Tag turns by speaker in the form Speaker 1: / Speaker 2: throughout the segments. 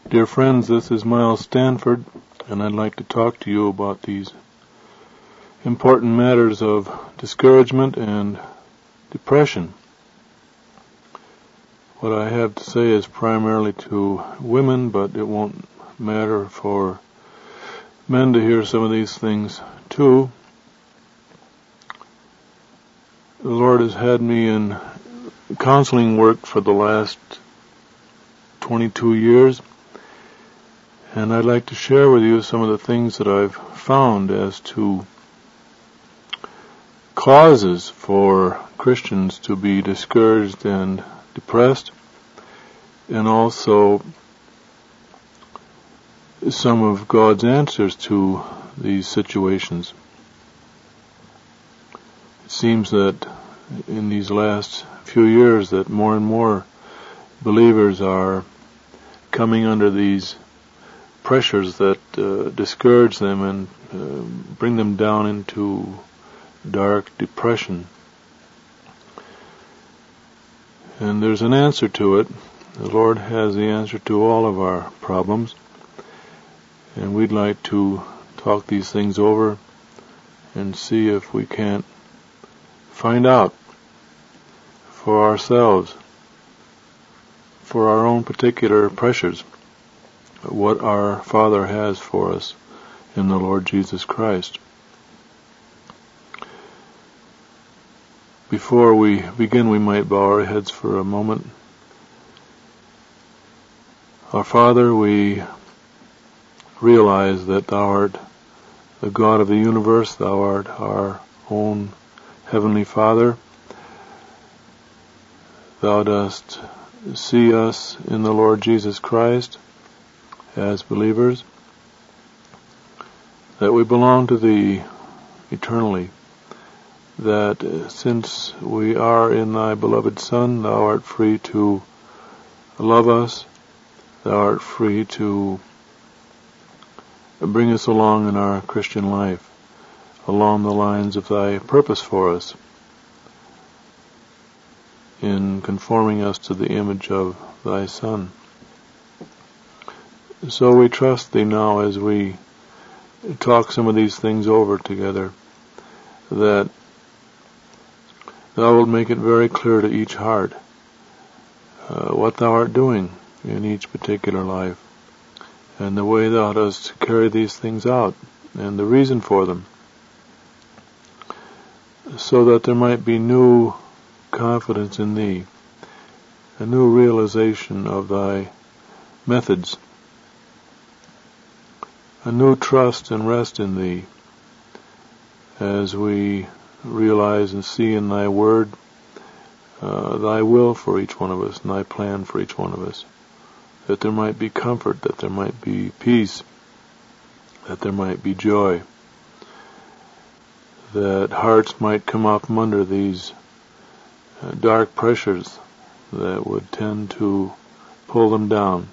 Speaker 1: Dear friends, this is Miles Stanford, and I'd like to talk to you about these important matters of discouragement and depression. What I have to say is primarily to women, but it won't matter for men to hear some of these things too. The Lord has had me in counseling work for the last 22 years. And I'd like to share with you some of the things that I've found as to causes for Christians to be discouraged and depressed, and also some of God's answers to these situations. It seems that in these last few years that more and more believers are coming under these pressures that discourage them and bring them down into dark depression. And there's an answer to it. The Lord has the answer to all of our problems, and we'd like to talk these things over and see if we can't find out for ourselves, for our own particular pressures, what our Father has for us in the Lord Jesus Christ. Before we begin, we might bow our heads for a moment. Our Father, we realize that Thou art the God of the universe. Thou art our own Heavenly Father. Thou dost see us in the Lord Jesus Christ as believers, that we belong to Thee eternally, that since we are in Thy beloved Son, Thou art free to love us, Thou art free to bring us along in our Christian life, along the lines of Thy purpose for us, in conforming us to the image of Thy Son. So we trust Thee now as we talk some of these things over together, that Thou wilt make it very clear to each heart what Thou art doing in each particular life, and the way Thou dost carry these things out, and the reason for them, so that there might be new confidence in Thee, a new realization of Thy methods, a new trust and rest in Thee, as we realize and see in Thy Word Thy will for each one of us, and Thy plan for each one of us, that there might be comfort, that there might be peace, that there might be joy, that hearts might come up from under these dark pressures that would tend to pull them down.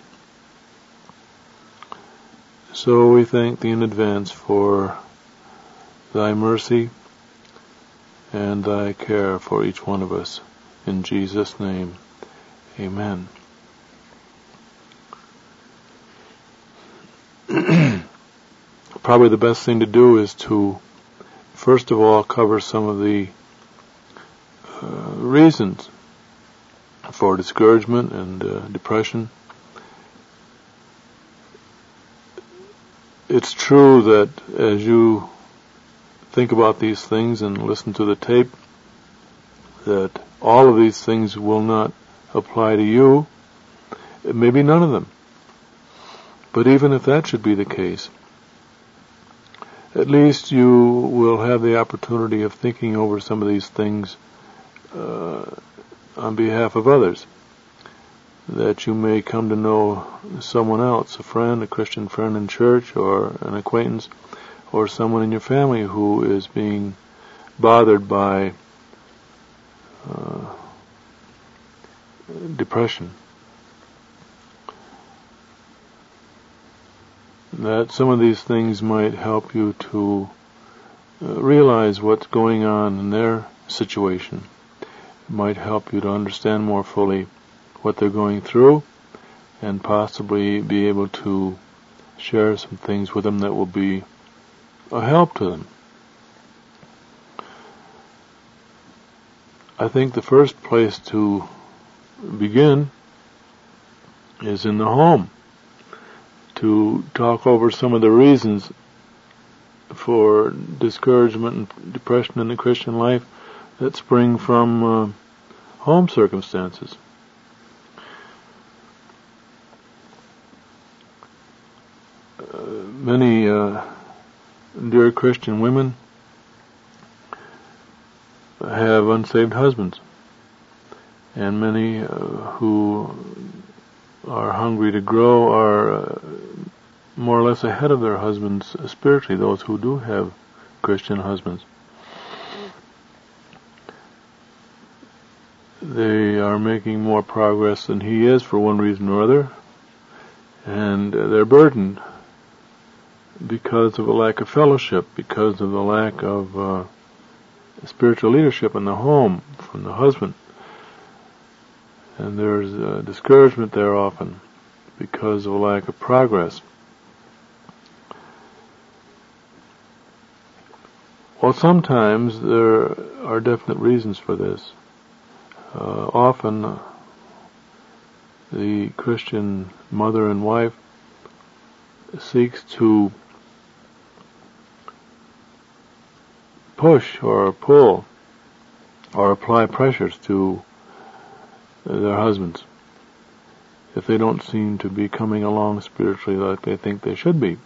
Speaker 1: So we thank Thee in advance for Thy mercy and Thy care for each one of us. In Jesus' name, amen. Probably the best thing to do is to, first of all, cover some of the reasons for discouragement and depression. It's true that as you think about these things and listen to the tape, that all of these things will not apply to you. Maybe none of them. But even if that should be the case, at least you will have the opportunity of thinking over some of these things on behalf of others, that you may come to know someone else, a friend, a Christian friend in church, or an acquaintance, or someone in your family who is being bothered by depression. That some of these things might help you to realize what's going on in their situation. It might help you to understand more fully what they're going through, and possibly be able to share some things with them that will be a help to them. I think the first place to begin is in the home, to talk over some of the reasons for discouragement and depression in the Christian life that spring from home circumstances. Many dear Christian women have unsaved husbands, and many who are hungry to grow are more or less ahead of their husbands spiritually, those who do have Christian husbands. They are making more progress than he is for one reason or other, and they're burdened because of a lack of fellowship, because of the lack of spiritual leadership in the home from the husband. And there's discouragement there often because of a lack of progress. Well, sometimes there are definite reasons for this. Often the Christian mother and wife seeks to push or pull or apply pressures to their husbands if they don't seem to be coming along spiritually like they think they should be.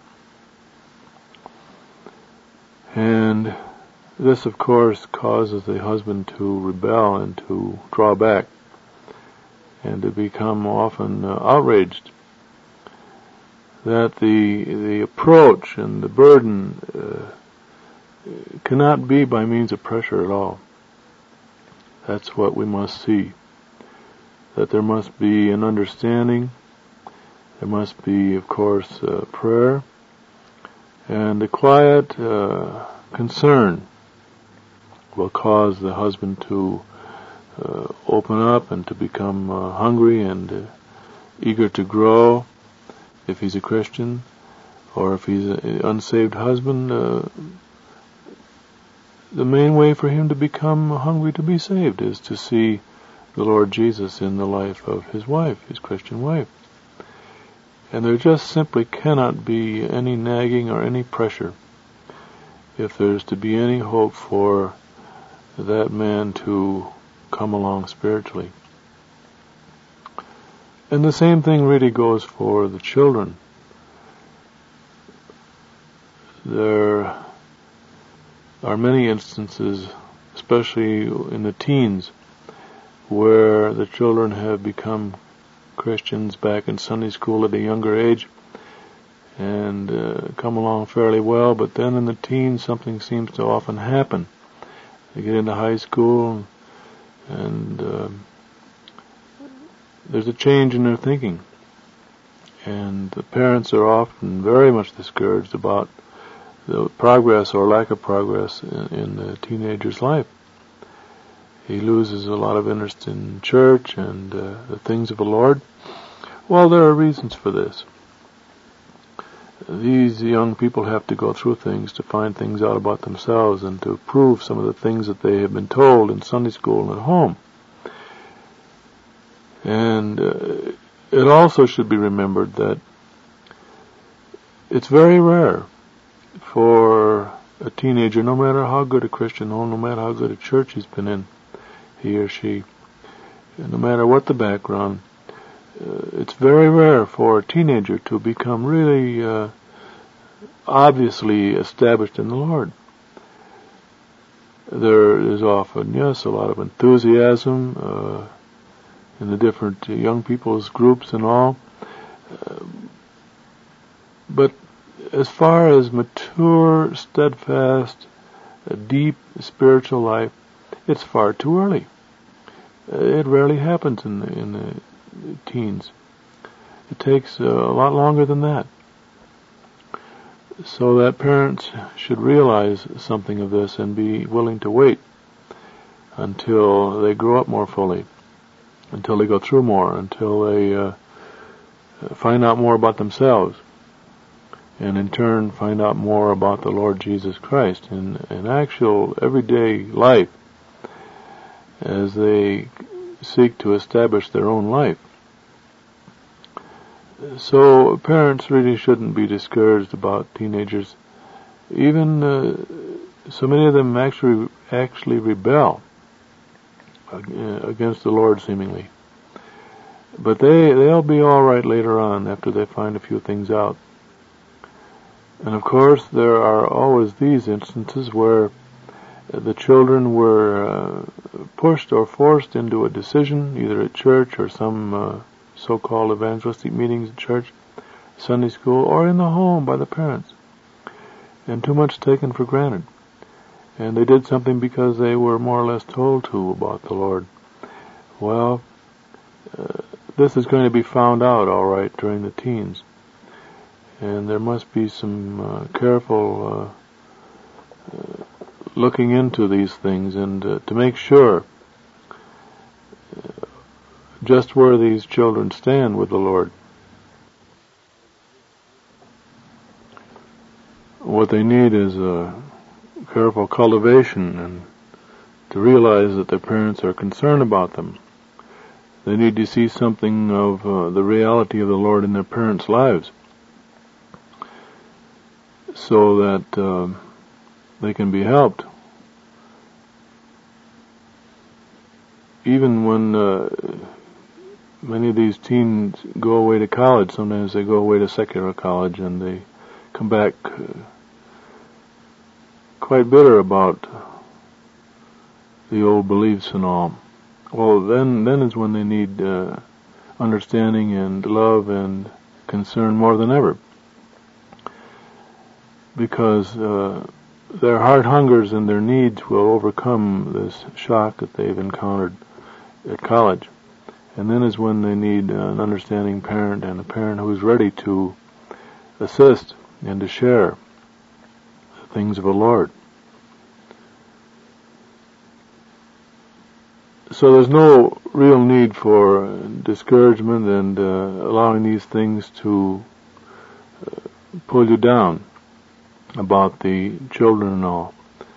Speaker 1: And this, of course, causes the husband to rebel and to draw back and to become often outraged that the approach and the burden cannot be by means of pressure at all. That's what we must see. That there must be an understanding, there must be, of course, prayer, and a quiet concern will cause the husband to open up and to become hungry and eager to grow if he's a Christian, or if he's an unsaved husband, the main way for him to become hungry to be saved is to see the Lord Jesus in the life of his wife, his Christian wife. And there just simply cannot be any nagging or any pressure if there's to be any hope for that man to come along spiritually. And the same thing really goes for the children. There are many instances, especially in the teens, where the children have become Christians back in Sunday school at a younger age and come along fairly well, but then in the teens something seems to often happen. They get into high school and there's a change in their thinking, and the parents are often very much discouraged about the progress or lack of progress in the teenager's life. He loses a lot of interest in church and the things of the Lord. Well, there are reasons for this. These young people have to go through things to find things out about themselves and to prove some of the things that they have been told in Sunday school and at home. And it also should be remembered that it's very rare for a teenager, no matter how good a Christian home, no matter how good a church he's been in, he or she, no matter what the background, it's very rare for a teenager to become really obviously established in the Lord. There is often, yes, a lot of enthusiasm in the different young people's groups and all, but as far as mature, steadfast, deep spiritual life, it's far too early. It rarely happens in the teens. It takes a lot longer than that. So that parents should realize something of this and be willing to wait until they grow up more fully, until they go through more, until they find out more about themselves, and in turn find out more about the Lord Jesus Christ in actual everyday life as they seek to establish their own life. So parents really shouldn't be discouraged about teenagers. Even so many of them actually rebel against the Lord seemingly. But they'll be all right later on after they find a few things out. And of course, there are always these instances where the children were pushed or forced into a decision, either at church or some so-called evangelistic meetings at church, Sunday school, or in the home by the parents, and too much taken for granted. And they did something because they were more or less told to about the Lord. Well, this is going to be found out all right during the teens. And there must be some careful looking into these things and to make sure just where these children stand with the Lord. What they need is a careful cultivation and to realize that their parents are concerned about them. They need to see something of the reality of the Lord in their parents' lives so that they can be helped. Even when many of these teens go away to college, sometimes they go away to secular college and they come back quite bitter about the old beliefs and all. Well, then is when they need understanding and love and concern more than ever. Because their heart hungers and their needs will overcome this shock that they've encountered at college. And then is when they need an understanding parent and a parent who's ready to assist and to share the things of the Lord. So there's no real need for discouragement and allowing these things to pull you down about the children and all.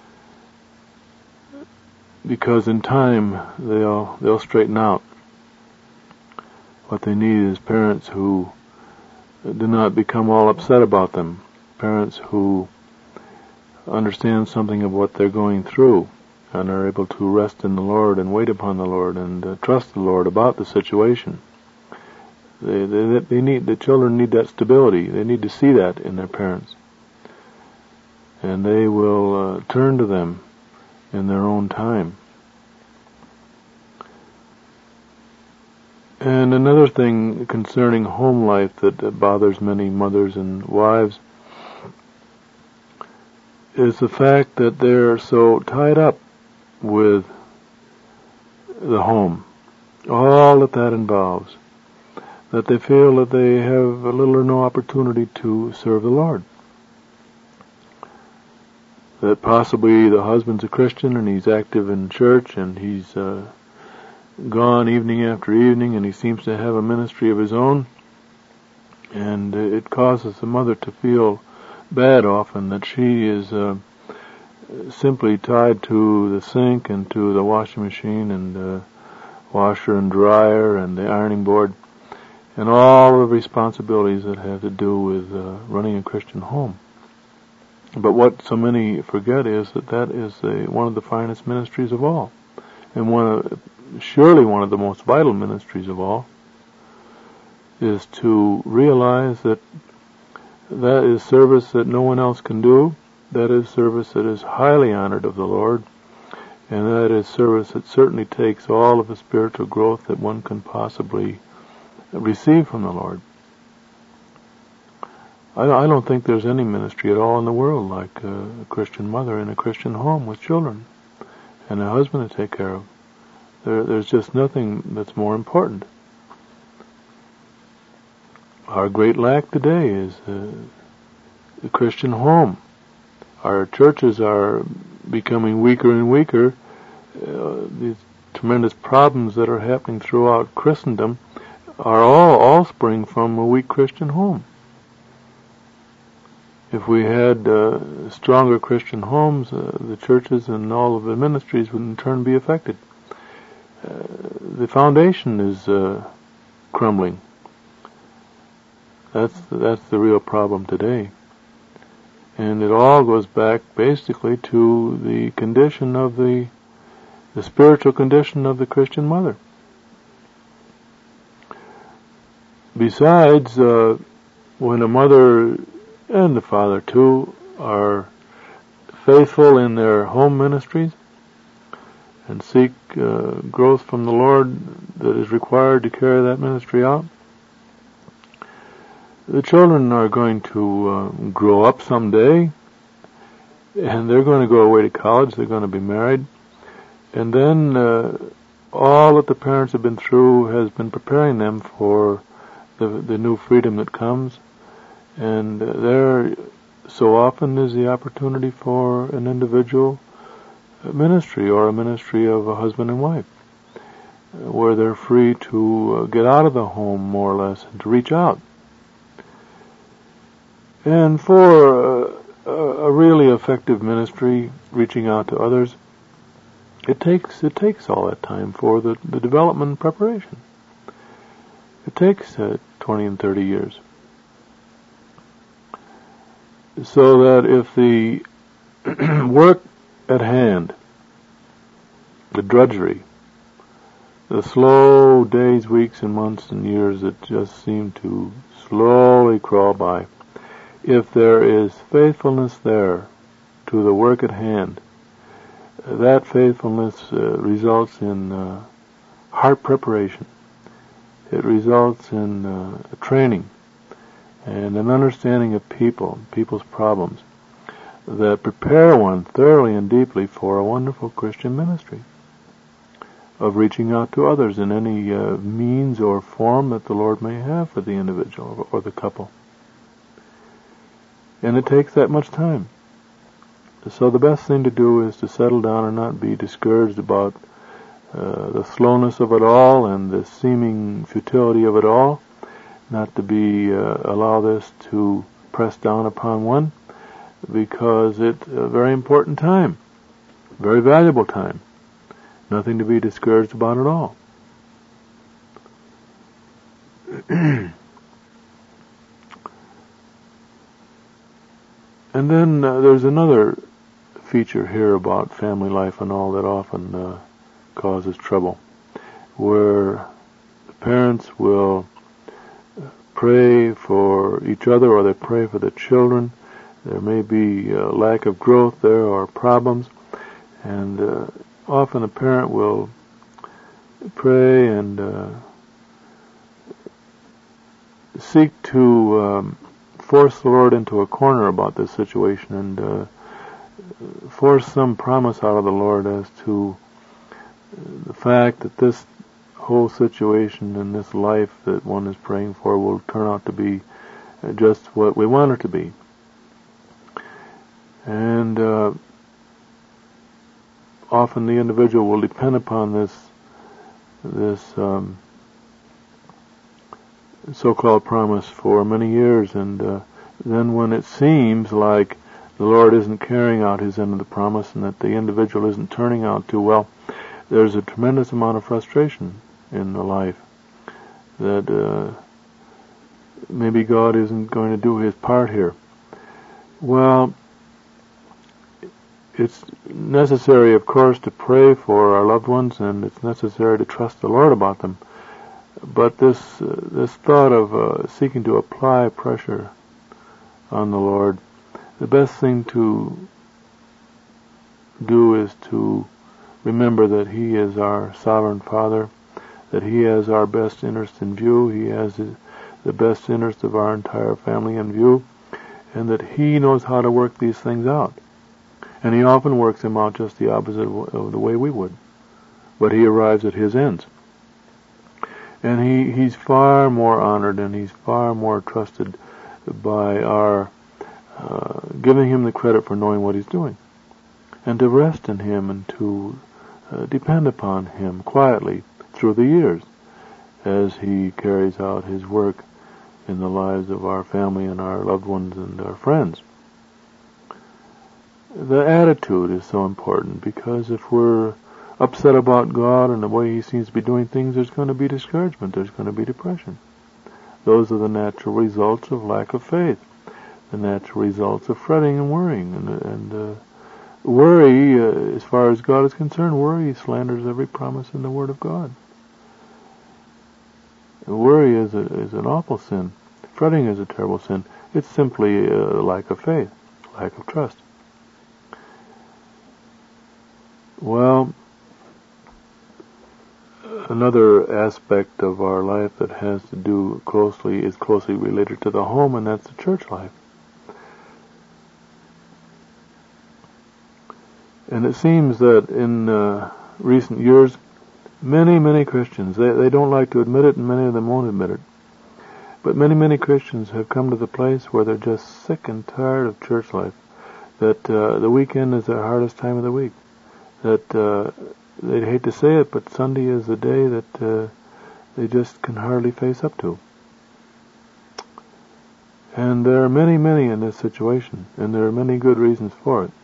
Speaker 1: Because in time they'll straighten out. What they need is parents who do not become all upset about them. Parents who understand something of what they're going through and are able to rest in the Lord and wait upon the Lord and trust the Lord about the situation. The children need that stability. They need to see that in their parents. And they will turn to them in their own time. And another thing concerning home life that bothers many mothers and wives is the fact that they're so tied up with the home, all that involves, that they feel that they have little or no opportunity to serve the Lord. That possibly the husband's a Christian and he's active in church and he's gone evening after evening and he seems to have a ministry of his own, and it causes the mother to feel bad often that she is simply tied to the sink and to the washing machine and washer and dryer and the ironing board and all the responsibilities that have to do with running a Christian home. But what so many forget is that is one of the finest ministries of all, and surely one of the most vital ministries of all, is to realize that is service that no one else can do. That is service that is highly honored of the Lord, and that is service that certainly takes all of the spiritual growth that one can possibly receive from the Lord. I don't think there's any ministry at all in the world like a Christian mother in a Christian home with children and a husband to take care of. There's just nothing that's more important. Our great lack today is the Christian home. Our churches are becoming weaker and weaker. These tremendous problems that are happening throughout Christendom are all spring from a weak Christian home. If we had stronger Christian homes, the churches and all of the ministries would in turn be affected. The foundation is crumbling. That's the real problem today. And it all goes back basically to the condition of the spiritual condition of the Christian mother. Besides, when a mother and the father too are faithful in their home ministries and seek growth from the Lord that is required to carry that ministry out, the children are going to grow up someday, and they're going to go away to college, they're going to be married, and then all that the parents have been through has been preparing them for the new freedom that comes, and there so often is the opportunity for an individual ministry or a ministry of a husband and wife, where they're free to get out of the home more or less and to reach out. And for a really effective ministry, reaching out to others, it takes all that time for the development and preparation. It takes 20 and 30 years. So that if the work at hand, the drudgery, the slow days, weeks, and months and years that just seem to slowly crawl by, if there is faithfulness there to the work at hand, that faithfulness results in heart preparation. It results in training and an understanding of people's problems that prepare one thoroughly and deeply for a wonderful Christian ministry of reaching out to others in any means or form that the Lord may have for the individual or the couple. And it takes that much time. So the best thing to do is to settle down and not be discouraged about the slowness of it all and the seeming futility of it all, not to be allow this to press down upon one, because it's a very important time, very valuable time, nothing to be discouraged about at all. And then there's another feature here about family life and all that often causes trouble, where the parents will pray for each other or they pray for the children. There may be a lack of growth there or problems, and often a parent will pray and seek to force the Lord into a corner about this situation and force some promise out of the Lord as to the fact that this whole situation and this life that one is praying for will turn out to be just what we want it to be. And often the individual will depend upon this so-called promise for many years, and then when it seems like the Lord isn't carrying out His end of the promise and that the individual isn't turning out too well, there's a tremendous amount of frustration in the life that maybe God isn't going to do His part here. Well, it's necessary, of course, to pray for our loved ones, and it's necessary to trust the Lord about them. But this thought of seeking to apply pressure on the Lord, the best thing to do is to remember that He is our sovereign Father, that He has our best interest in view, He has the best interest of our entire family in view, and that He knows how to work these things out. And He often works them out just the opposite of the way we would. But He arrives at His ends. And He's far more honored and He's far more trusted by our giving Him the credit for knowing what He's doing. And to rest in Him and to depend upon Him quietly through the years. as He carries out His work in the lives of our family and our loved ones and our friends. The attitude is so important, because if we're upset about God and the way He seems to be doing things, there's going to be discouragement, there's going to be depression. Those are the natural results of lack of faith, the natural results of fretting and worrying. And worry, as far as God is concerned, worry slanders every promise in the Word of God. Worry is an awful sin. Fretting is a terrible sin. It's simply a lack of faith, lack of trust. Well, another aspect of our life that has to do is closely related to the home, and that's the church life. And it seems that in recent years, many Christians, they don't like to admit it, and many of them won't admit it, but many Christians have come to the place where they're just sick and tired of church life, that the weekend is their hardest time of the week, that they'd hate to say it, but Sunday is the day that they just can hardly face up to. And there are many in this situation, and there are many good reasons for it.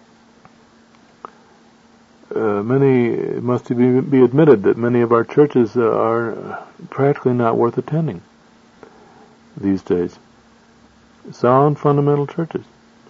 Speaker 1: It must be admitted that many of our churches are practically not worth attending these days. Sound, fundamental churches,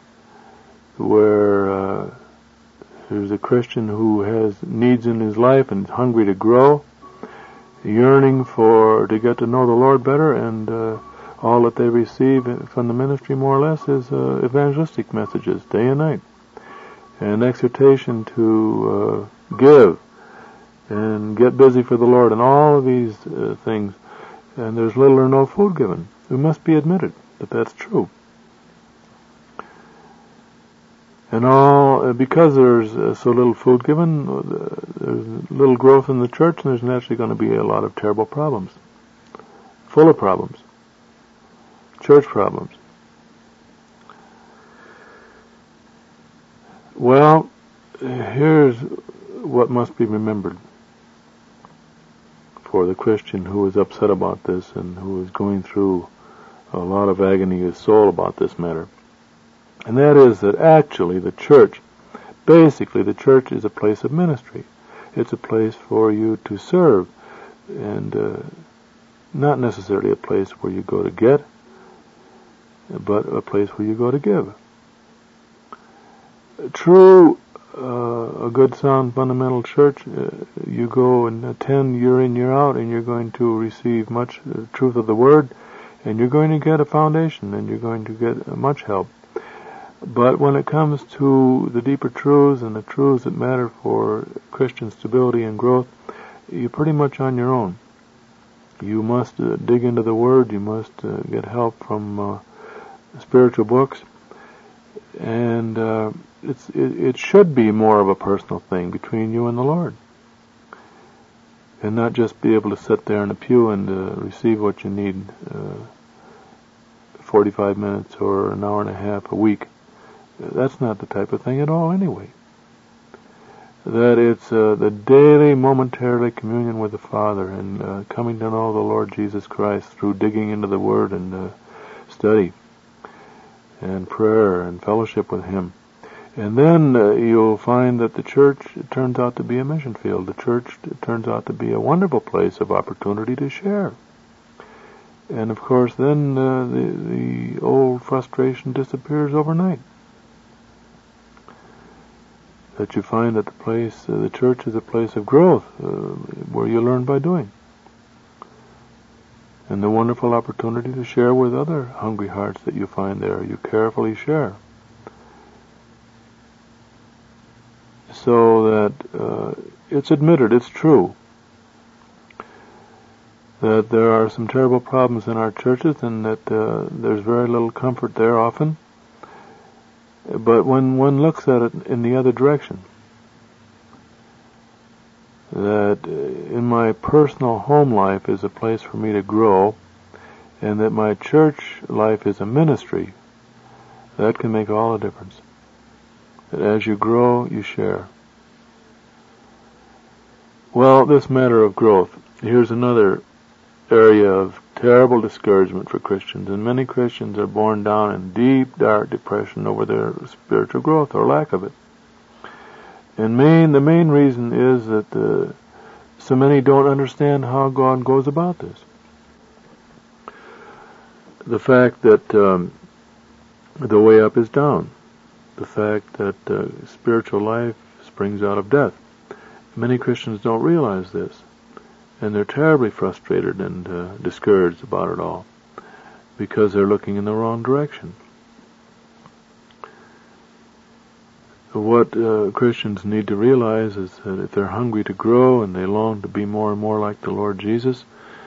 Speaker 1: where there's a Christian who has needs in his life and is hungry to grow, yearning to get to know the Lord better, and all that they receive from the ministry, more or less, is evangelistic messages, day and night, and exhortation to give and get busy for the Lord, and all of these things, and there's little or no food given. It must be admitted that that's true. And because there's so little food given, there's little growth in the church, and there's naturally going to be a lot of terrible problems, full of problems, church problems. Well, here's what must be remembered for the Christian who is upset about this and who is going through a lot of agony of soul about this matter. And that is that actually the church is a place of ministry. It's a place for you to serve, and not necessarily a place where you go to get, but a place where you go to give. True, a good, sound, fundamental church, you go and attend year in, year out, and you're going to receive much truth of the Word, and you're going to get a foundation, and you're going to get much help. But when it comes to the deeper truths and the truths that matter for Christian stability and growth, you're pretty much on your own. You must dig into the Word, you must get help from spiritual books, and it should be more of a personal thing between you and the Lord, and not just be able to sit there in a pew and receive what you need 45 minutes or an hour and a half a week. That's not the type of thing at all anyway. That it's the daily, momentarily communion with the Father and coming to know the Lord Jesus Christ through digging into the Word and study and prayer and fellowship with Him. And then you'll find that the church turns out to be a mission field. The church turns out to be a wonderful place of opportunity to share. And of course then the old frustration disappears overnight. That you find that the church is a place of growth, where you learn by doing. And the wonderful opportunity to share with other hungry hearts that you find there, you carefully share. So that it's admitted, it's true, that there are some terrible problems in our churches, and that there's very little comfort there often. But when one looks at it in the other direction, that in my personal home life is a place for me to grow, and that my church life is a ministry, that can make all the difference. That as you grow, you share. Well, this matter of growth, here's another area of terrible discouragement for Christians, and many Christians are borne down in deep, dark depression over their spiritual growth or lack of it. And the main reason is that so many don't understand how God goes about this. The fact that the way up is down. The fact that spiritual life springs out of death. Many Christians don't realize this, and they're terribly frustrated and discouraged about it all because they're looking in the wrong direction. What Christians need to realize is that if they're hungry to grow and they long to be more and more like the Lord Jesus,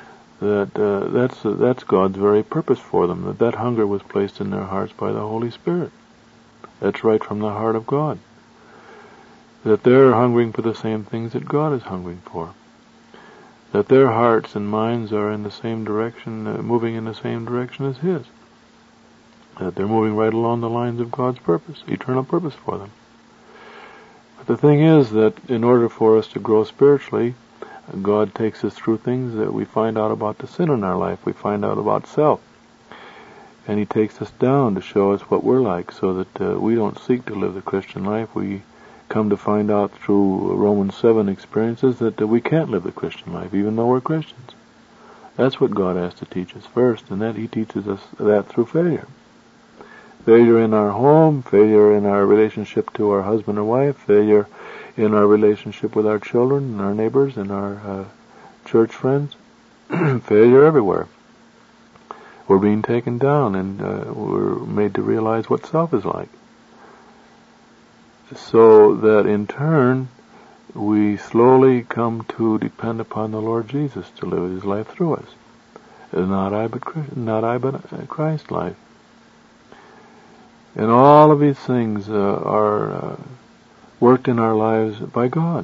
Speaker 1: that's God's very purpose for them, that hunger was placed in their hearts by the Holy Spirit. That's right from the heart of God. That they're hungering for the same things that God is hungering for. That their hearts and minds are in the same direction, moving in the same direction as His. That they're moving right along the lines of God's purpose, eternal purpose for them. But the thing is that in order for us to grow spiritually, God takes us through things that we find out about the sin in our life. We find out about self. And He takes us down to show us what we're like so that we don't seek to live the Christian life. We come to find out through Romans 7 experiences that we can't live the Christian life even though we're Christians. That's what God has to teach us first, and that He teaches us that through failure. Failure in our home, failure in our relationship to our husband or wife, failure in our relationship with our children and our neighbors and our church friends, failure everywhere. We're being taken down and we're made to realize what self is like. So that in turn, we slowly come to depend upon the Lord Jesus to live His life through us. Not I, but Christ's life. And all of these things are worked in our lives by God.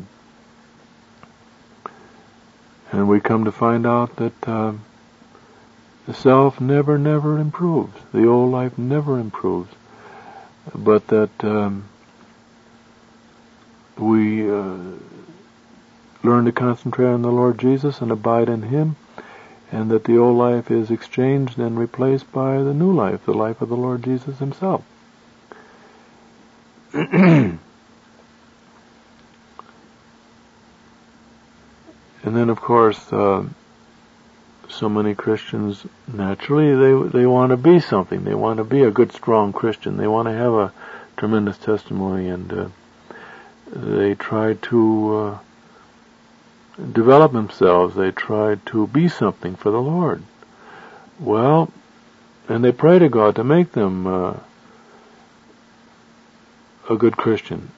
Speaker 1: And we come to find out that the self never improves. The old life never improves. But that we learn to concentrate on the Lord Jesus and abide in Him, and that the old life is exchanged and replaced by the new life, the life of the Lord Jesus Himself. And then, of course, so many Christians, naturally, they want to be something. They want to be a good, strong Christian. They want to have a tremendous testimony, and they try to develop themselves. They try to be something for the Lord. Well, and they pray to God to make them a good Christian.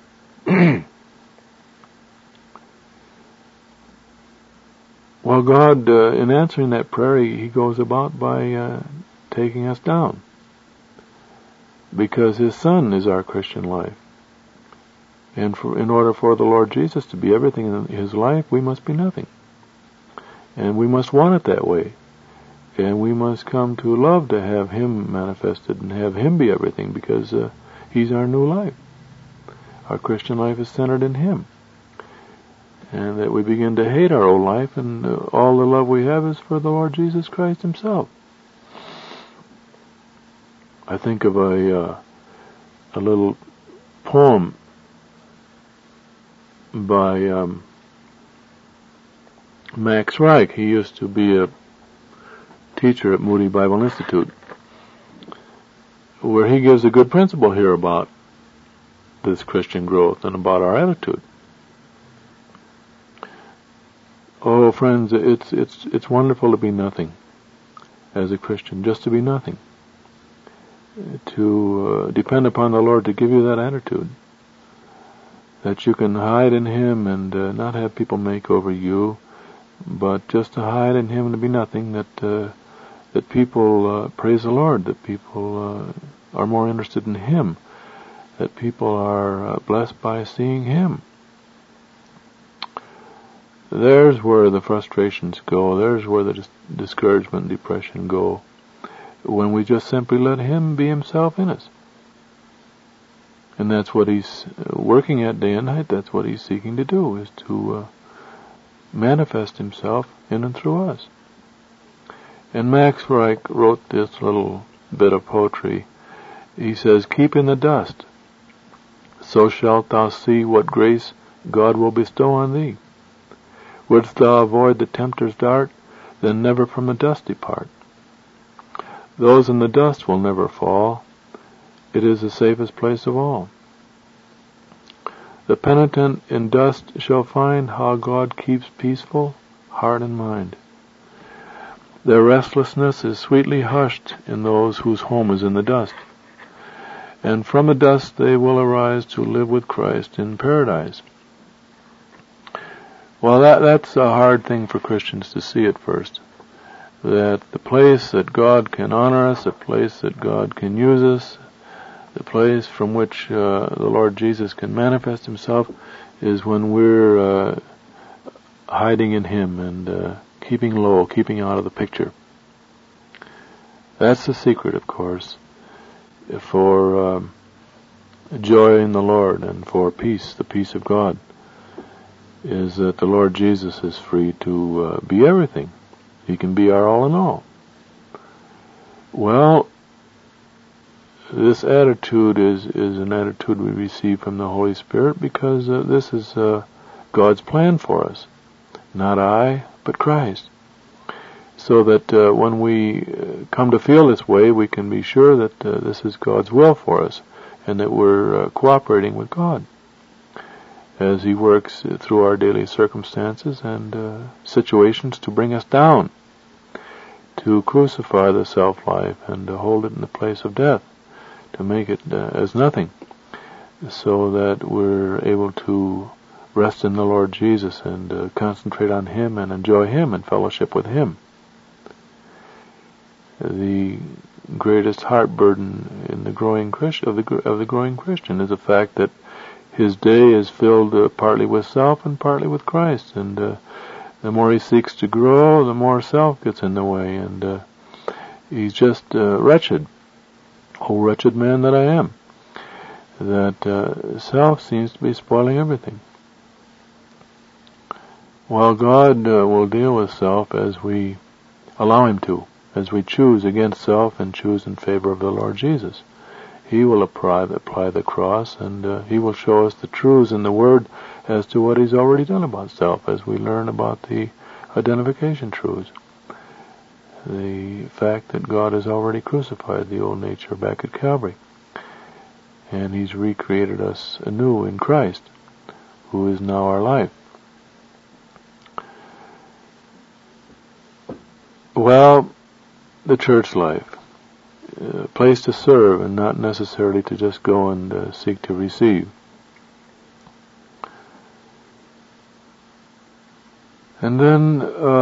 Speaker 1: Well, God, in answering that prayer, He goes about by taking us down. Because His Son is our Christian life. And in order for the Lord Jesus to be everything in His life, we must be nothing. And we must want it that way. And we must come to love to have Him manifested and have Him be everything, because He's our new life. Our Christian life is centered in Him. And that we begin to hate our old life, and all the love we have is for the Lord Jesus Christ Himself. I think of a little poem by Max Reich. He used to be a teacher at Moody Bible Institute, where he gives a good principle here about this Christian growth and about our attitude. Oh, friends, it's wonderful to be nothing as a Christian, just to be nothing. To depend upon the Lord to give you that attitude, that you can hide in Him and not have people make over you, but just to hide in Him and to be nothing, that people praise the Lord, that people are more interested in Him, that people are blessed by seeing Him. There's where the frustrations go. There's where the discouragement and depression go, when we just simply let Him be Himself in us. And that's what He's working at day and night. That's what He's seeking to do, is to manifest Himself in and through us. And Max Reich wrote this little bit of poetry. He says, "Keep in the dust, so shalt thou see what grace God will bestow on thee. Wouldst thou avoid the tempter's dart, then never from the dust depart. Those in the dust will never fall. It is the safest place of all. The penitent in dust shall find how God keeps peaceful heart and mind. Their restlessness is sweetly hushed in those whose home is in the dust. And from the dust they will arise to live with Christ in paradise." Well, that's a hard thing for Christians to see at first. That the place that God can honor us, the place that God can use us, the place from which the Lord Jesus can manifest Himself is when we're hiding in Him and keeping low, keeping out of the picture. That's the secret, of course, for joy in the Lord and for peace, the peace of God, is that the Lord Jesus is free to be everything. He can be our all in all. Well, this attitude is an attitude we receive from the Holy Spirit because this is God's plan for us. Not I, but Christ. So that when we come to feel this way, we can be sure that this is God's will for us and that we're cooperating with God as He works through our daily circumstances and situations to bring us down, to crucify the self-life and to hold it in the place of death, to make it as nothing, so that we're able to rest in the Lord Jesus and concentrate on Him and enjoy Him and fellowship with Him. The greatest heart burden in the growing Christian, of the growing Christian, is the fact that his day is filled partly with self and partly with Christ, and the more he seeks to grow, the more self gets in the way, and he's just wretched. Oh, wretched man that I am! That self seems to be spoiling everything. While God will deal with self as we allow Him to, as we choose against self and choose in favor of the Lord Jesus. He will apply the cross, and He will show us the truths in the Word as to what He's already done about self, as we learn about the identification truths. The fact that God has already crucified the old nature back at Calvary, and He's recreated us anew in Christ, who is now our life. Well, the church life, a place to serve and not necessarily to just go and seek to receive. And then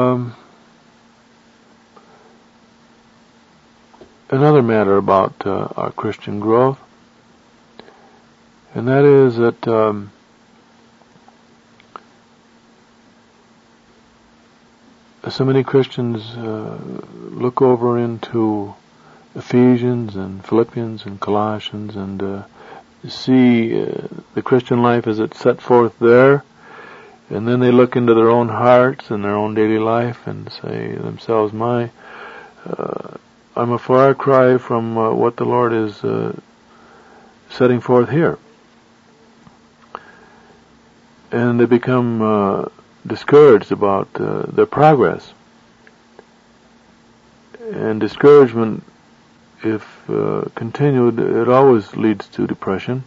Speaker 1: another matter about our Christian growth, and that is that so many Christians look over into Ephesians and Philippians and Colossians and see the Christian life as it's set forth there, and then they look into their own hearts and their own daily life and say to themselves, I'm a far cry from what the Lord is setting forth here. And they become discouraged about their progress. And discouragement, if continued, it always leads to depression.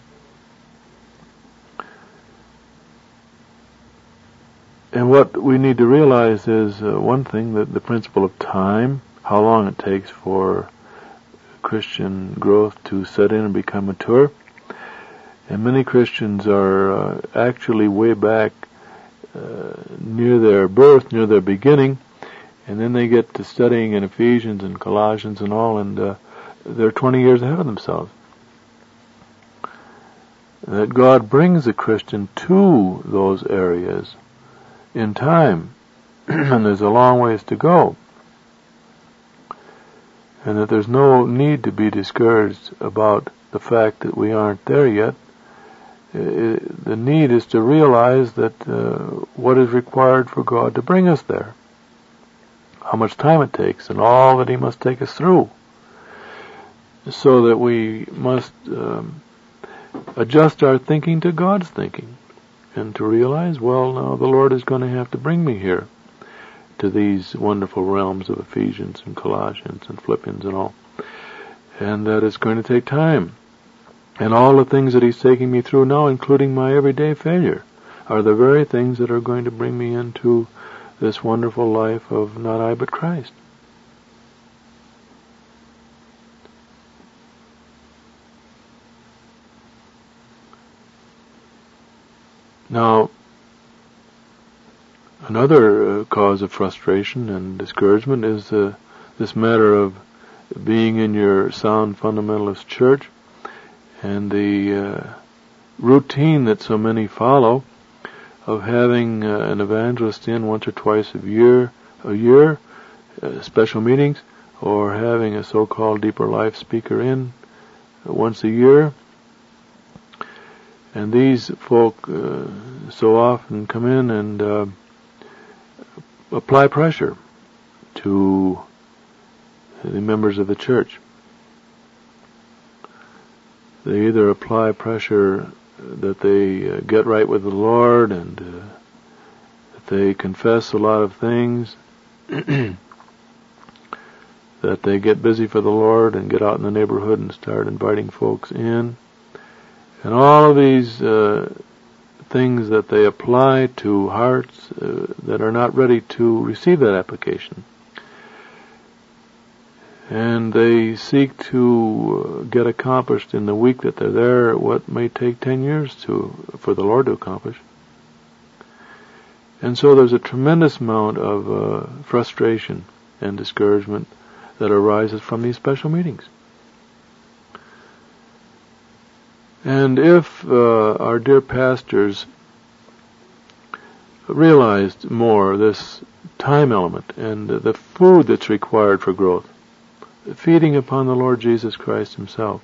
Speaker 1: And what we need to realize is one thing, that the principle of time, how long it takes for Christian growth to set in and become mature. And many Christians are actually way back near their birth, near their beginning, and then they get to studying in Ephesians and Colossians and all, and they're 20 years ahead of themselves. That God brings a Christian to those areas in time, and there's a long ways to go, and that there's no need to be discouraged about the fact that we aren't there yet. The need is to realize that what is required for God to bring us there. how much time it takes, and all that He must take us through, so that we must adjust our thinking to God's thinking, and to realize, well, now the Lord is going to have to bring me here to these wonderful realms of Ephesians and Colossians and Philippians and all, and that it's going to take time. And all the things that He's taking me through now, including my everyday failure, are the very things that are going to bring me into this wonderful life of not I but Christ. Now, another cause of frustration and discouragement is this matter of being in your sound fundamentalist church and the routine that so many follow of having an evangelist in once or twice a year, special meetings, or having a so-called Deeper Life speaker in once a year. And these folk so often come in and apply pressure to the members of the church. They either apply pressure that they get right with the Lord and that they confess a lot of things, that they get busy for the Lord and get out in the neighborhood and start inviting folks in. And all of these things that they apply to hearts that are not ready to receive that application. And they seek to get accomplished in the week that they're there what may take 10 years for the Lord to accomplish. And so there's a tremendous amount of frustration and discouragement that arises from these special meetings. And if our dear pastors realized more this time element and the food that's required for growth, feeding upon the Lord Jesus Christ Himself,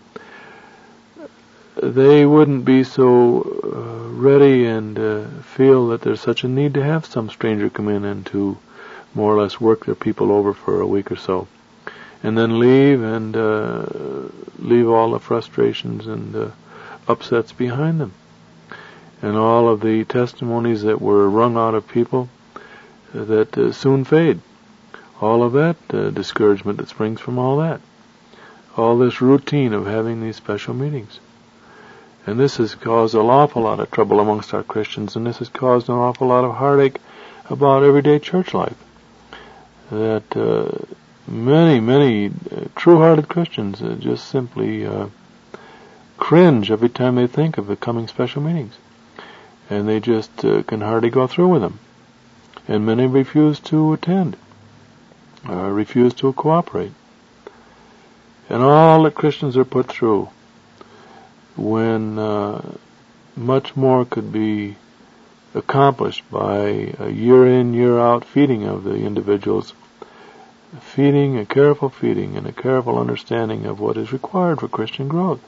Speaker 1: they wouldn't be so ready and feel that there's such a need to have some stranger come in and to more or less work their people over for a week or so, and then leave and leave all the frustrations and upsets behind them, and all of the testimonies that were wrung out of people that soon fade. All of that discouragement that springs from all that. All this routine of having these special meetings. And this has caused an awful lot of trouble amongst our Christians, and this has caused an awful lot of heartache about everyday church life. That many true-hearted Christians just simply cringe every time they think of the coming special meetings. And they just can hardly go through with them. And many refuse to attend. Refuse to cooperate. And all that Christians are put through when much more could be accomplished by a year in, year out feeding of the individuals, a careful feeding and a careful understanding of what is required for Christian growth.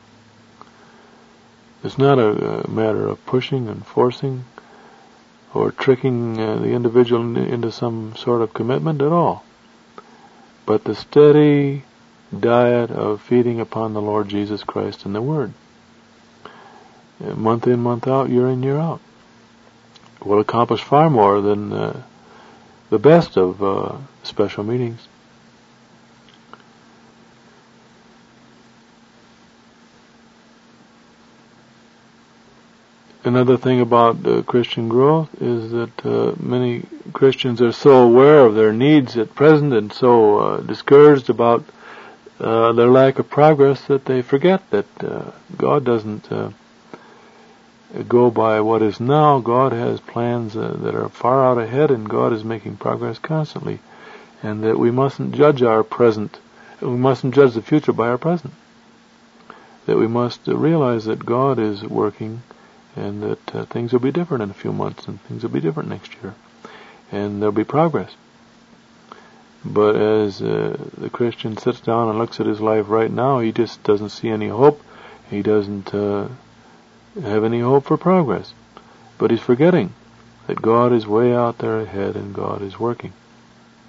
Speaker 1: It's not a matter of pushing and forcing or tricking the individual into some sort of commitment at all, but the steady diet of feeding upon the Lord Jesus Christ and the Word, month in, month out, year in, year out, will accomplish far more than the best of special meetings. Another thing about Christian growth is that many Christians are so aware of their needs at present and so discouraged about their lack of progress that they forget that God doesn't go by what is now. God has plans that are far out ahead, and God is making progress constantly, and that we mustn't judge our present, we mustn't judge the future by our present, that we must realize that God is working and that things will be different in a few months, and things will be different next year, and there'll be progress. But as the Christian sits down and looks at his life right now, he just doesn't see any hope. He doesn't have any hope for progress. But he's forgetting that God is way out there ahead and God is working.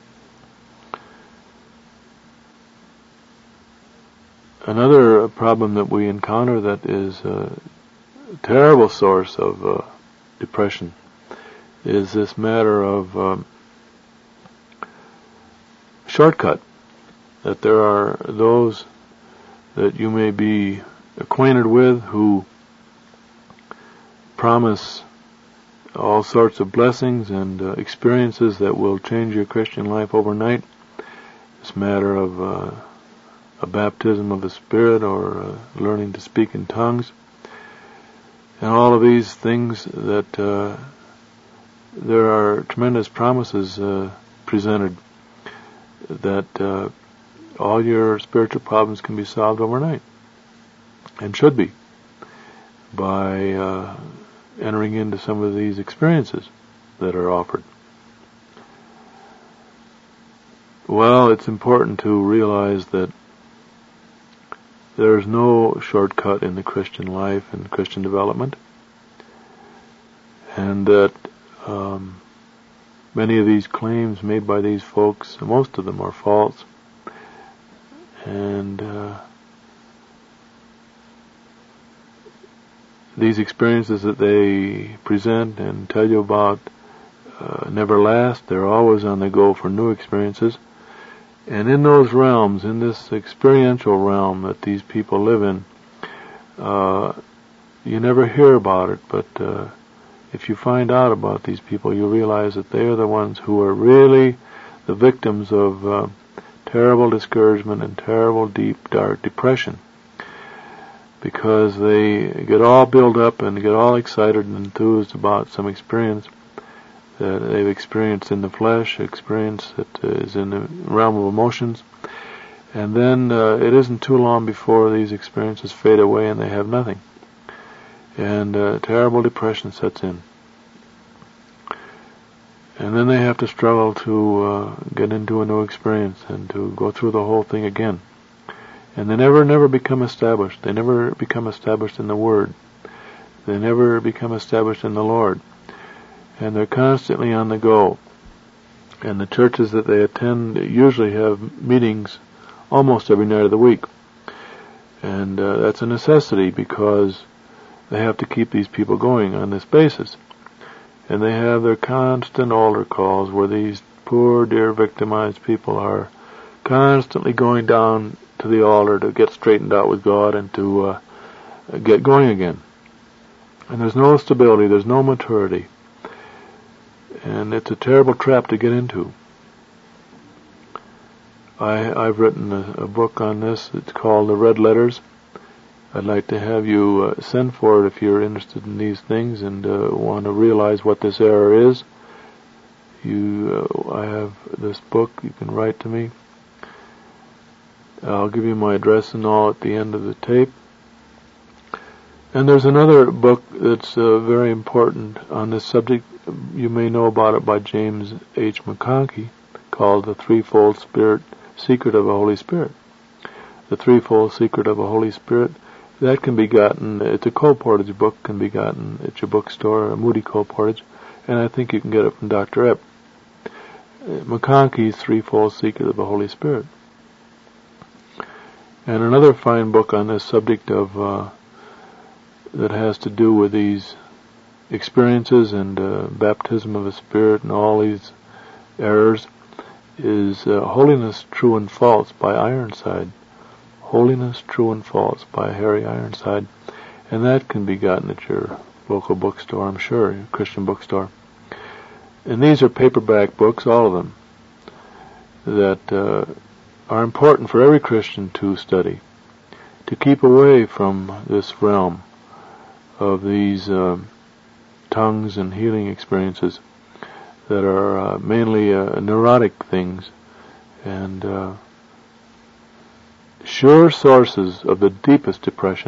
Speaker 1: Another problem that we encounter that is a terrible source of depression is this matter of shortcut. That there are those that you may be acquainted with who promise all sorts of blessings and experiences that will change your Christian life overnight. This matter of a baptism of the Spirit or learning to speak in tongues. And all of these things that there are tremendous promises presented that all your spiritual problems can be solved overnight, and should be, by entering into some of these experiences that are offered. Well, it's important to realize that there's no shortcut in the Christian life and Christian development, and that many of these claims made by these folks, most of them are false, and these experiences that they present and tell you about never last. They're always on the go for new experiences. And in those realms, in this experiential realm that these people live in, you never hear about it, but if you find out about these people, you realize that they are the ones who are really the victims of terrible discouragement and terrible, deep, dark depression, because they get all built up and get all excited and enthused about some experience that they've experienced in the flesh, experience that is in the realm of emotions, and then it isn't too long before these experiences fade away and they have nothing, and terrible depression sets in. And then they have to struggle to get into a new experience and to go through the whole thing again. And they never become established. They never become established in the Word. They never become established in the Lord. And they're constantly on the go. And the churches that they attend usually have meetings almost every night of the week. And that's a necessity, because they have to keep these people going on this basis. And they have their constant altar calls where these poor, dear, victimized people are constantly going down to the altar to get straightened out with God and to get going again. And there's no stability, there's no maturity. And it's a terrible trap to get into. I've written a book on this. It's called The Red Letters. I'd like to have you send for it if you're interested in these things and want to realize what this error is. I have this book. You can write to me. I'll give you my address and all at the end of the tape. And there's another book that's very important on this subject. You may know about it by James H. McConkie, called The Threefold Secret of a Holy Spirit. The Threefold Secret of a Holy Spirit. That can be gotten, it's a Colportage book, can be gotten at your bookstore, a Moody Colportage, and I think you can get it from Dr. Epp. McConkie's Threefold Secret of the Holy Spirit. And another fine book on this subject of that has to do with these experiences and baptism of the Spirit and all these errors is Holiness, True and False by Ironside. Holiness, True and False by Harry Ironside. And that can be gotten at your local bookstore, I'm sure, your Christian bookstore. And these are paperback books, all of them, that are important for every Christian to study, to keep away from this realm of these tongues and healing experiences that are mainly neurotic things and sure sources of the deepest depression.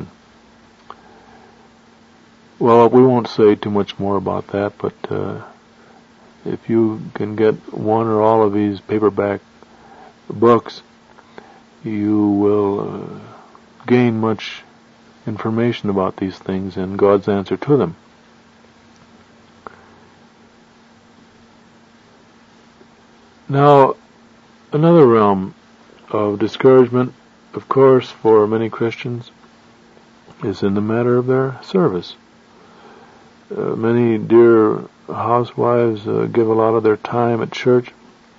Speaker 1: Well, we won't say too much more about that, but if you can get one or all of these paperback books, you will gain much information about these things and God's answer to them. Now, another realm of discouragement of course, for many Christians, is in the matter of their service. Many dear housewives give a lot of their time at church,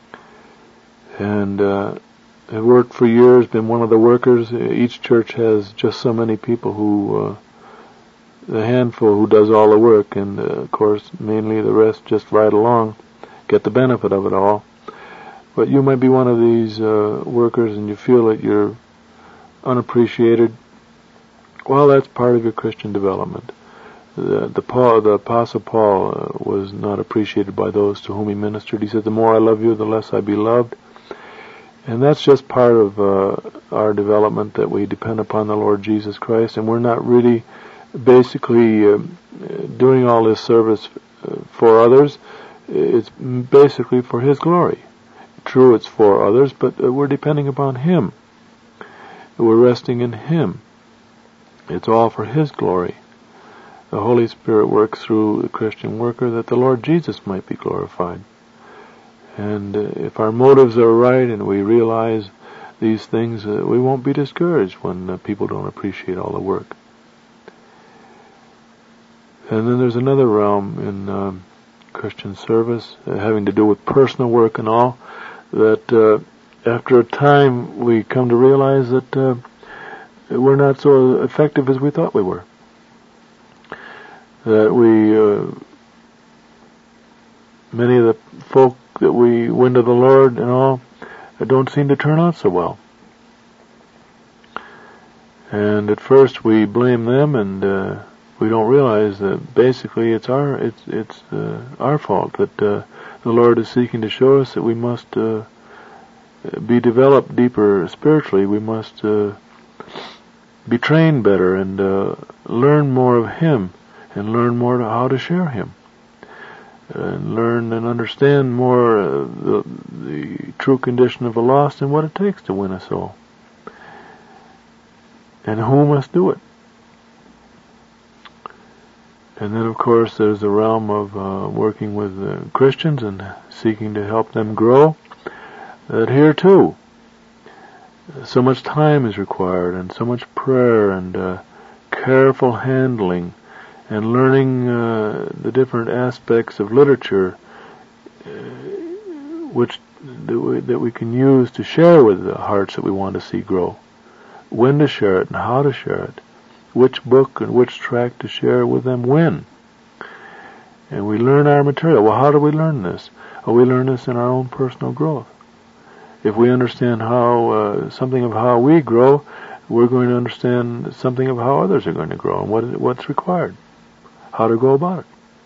Speaker 1: and have worked for years, been one of the workers. Each church has just so many people who, a handful who does all the work, and of course mainly the rest just ride along, get the benefit of it all. But you might be one of these workers and you feel that you're unappreciated. Well, that's part of your Christian development. The Apostle Paul was not appreciated by those to whom he ministered. He said, the more I love you, the less I be loved. And that's just part of our development, that we depend upon the Lord Jesus Christ, and we're not really basically doing all this service for others. It's basically for His glory. True, it's for others, but we're depending upon Him. We're resting in Him. It's all for His glory. The Holy Spirit works through the Christian worker that the Lord Jesus might be glorified. And if our motives are right and we realize these things, we won't be discouraged when people don't appreciate all the work. And then there's another realm in Christian service, having to do with personal work and all, that after a time we come to realize that we're not so effective as we thought we were. That many of the folk that we win to the Lord and all don't seem to turn out so well. And at first we blame them, and we don't realize that basically it's our fault, that the Lord is seeking to show us that we must be developed deeper spiritually. We must be trained better and learn more of Him, and learn more how to share Him, and learn and understand more the true condition of the lost and what it takes to win a soul, and who must do it. And then, of course, there's the realm of working with Christians and seeking to help them grow. That here, too, so much time is required, and so much prayer, and careful handling, and learning the different aspects of literature that we can use to share with the hearts that we want to see grow. When to share it and how to share it. Which book and which tract to share with them when. And we learn our material. Well, how do we learn this? Well, we learn this in our own personal growth. If we understand how something of how we grow, we're going to understand something of how others are going to grow and what's required, how to go about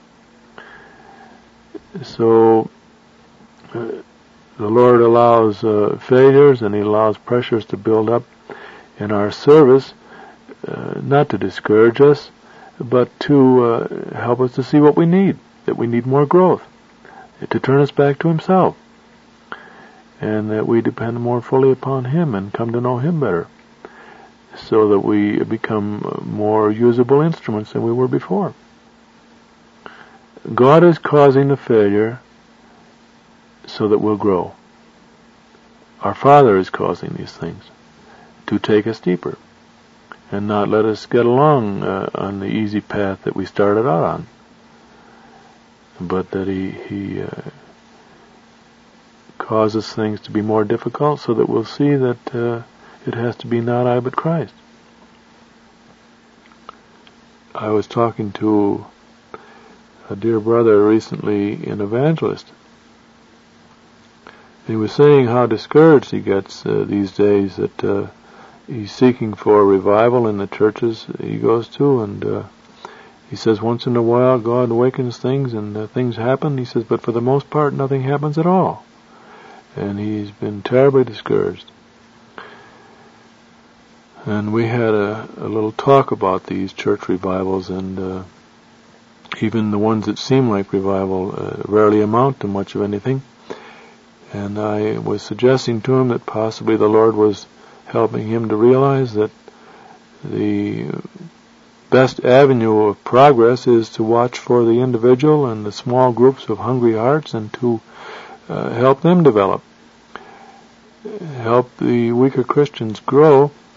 Speaker 1: it. So the Lord allows failures, and He allows pressures to build up in our service, not to discourage us, but to help us to see what we need, that we need more growth, to turn us back to Himself, and that we depend more fully upon Him and come to know Him better, so that we become more usable instruments than we were before. God is causing the failure so that we'll grow. Our Father is causing these things to take us deeper, and not let us get along on the easy path that we started out on, but that He causes things to be more difficult so that we'll see that it has to be not I but Christ. I was talking to a dear brother recently, an evangelist. He was saying how discouraged he gets these days, that he's seeking for revival in the churches he goes to, and he says once in a while God awakens things and things happen. He says, but for the most part nothing happens at all. And he's been terribly discouraged. And we had a little talk about these church revivals, and even the ones that seem like revival rarely amount to much of anything. And I was suggesting to him that possibly the Lord was helping him to realize that the best avenue of progress is to watch for the individual and the small groups of hungry hearts, and to help them develop, help the weaker Christians grow,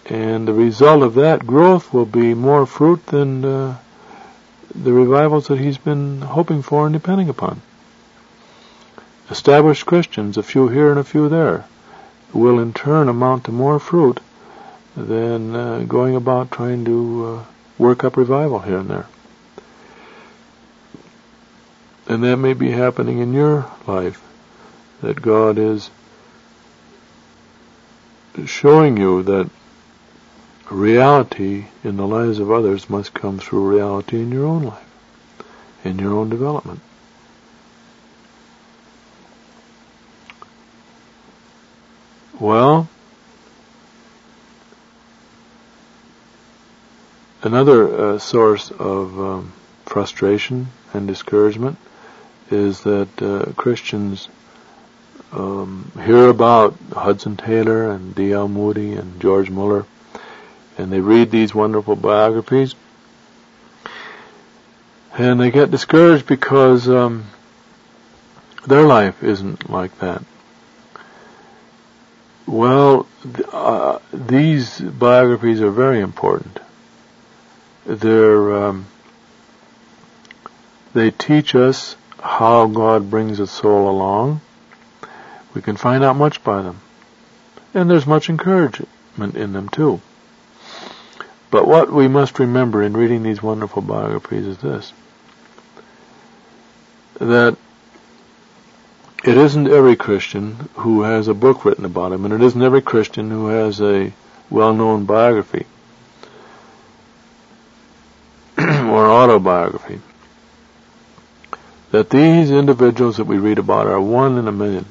Speaker 1: And the result of that growth will be more fruit than the revivals that he's been hoping for and depending upon. Established Christians, a few here and a few there, will in turn amount to more fruit than going about trying to work up revival here and there. And that may be happening in your life, that God is showing you that reality in the lives of others must come through reality in your own life, in your own development. Well, another source of frustration and discouragement is that Christians hear about Hudson Taylor and D.L. Moody and George Muller, and they read these wonderful biographies, and they get discouraged because their life isn't like that. Well, these biographies are very important. They teach us how God brings a soul along. We can find out much by them. And there's much encouragement in them too. But what we must remember in reading these wonderful biographies is this: that it isn't every Christian who has a book written about him, and it isn't every Christian who has a well-known biography or autobiography. That these individuals that we read about are one in a million,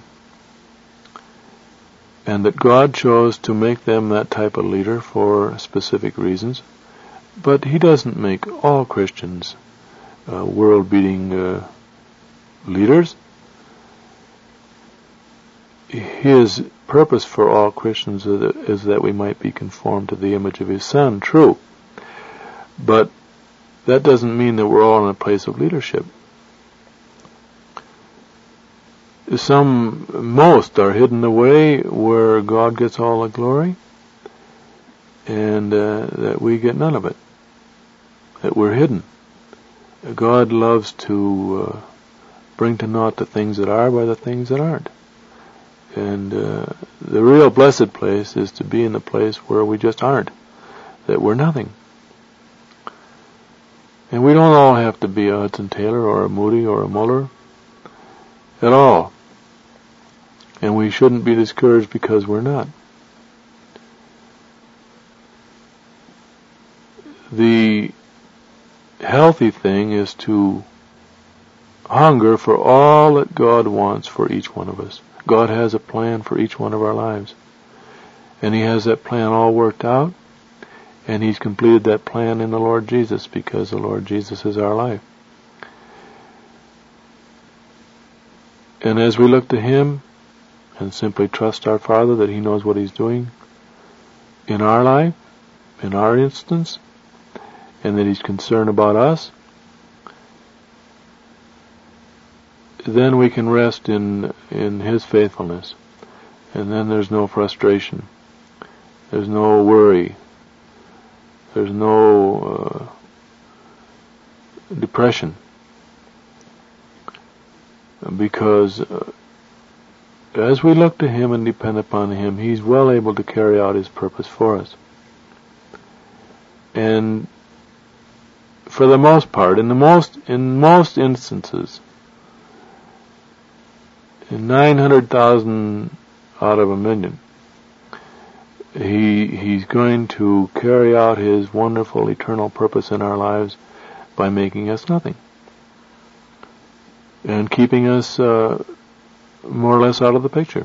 Speaker 1: and that God chose to make them that type of leader for specific reasons. But He doesn't make all Christians world-beating leaders. His purpose for all Christians is that we might be conformed to the image of His Son, true. But that doesn't mean that we're all in a place of leadership. Most are hidden away where God gets all the glory, and that we get none of it. That we're hidden. God loves to bring to naught the things that are by the things that aren't. And the real blessed place is to be in the place where we just aren't, that we're nothing. And we don't all have to be a Hudson Taylor or a Moody or a Muller at all. And we shouldn't be discouraged because we're not. The healthy thing is to hunger for all that God wants for each one of us. God has a plan for each one of our lives. And He has that plan all worked out. And He's completed that plan in the Lord Jesus, because the Lord Jesus is our life. And as we look to Him and simply trust our Father that He knows what He's doing in our life, in our instance, and that He's concerned about us, then we can rest in His faithfulness. And then there's no frustration. There's no worry. There's no depression. Because as we look to Him and depend upon Him, He's well able to carry out His purpose for us. And for the most part, in most instances, in 900,000 out of a million, He's going to carry out His wonderful eternal purpose in our lives by making us nothing and keeping us more or less out of the picture.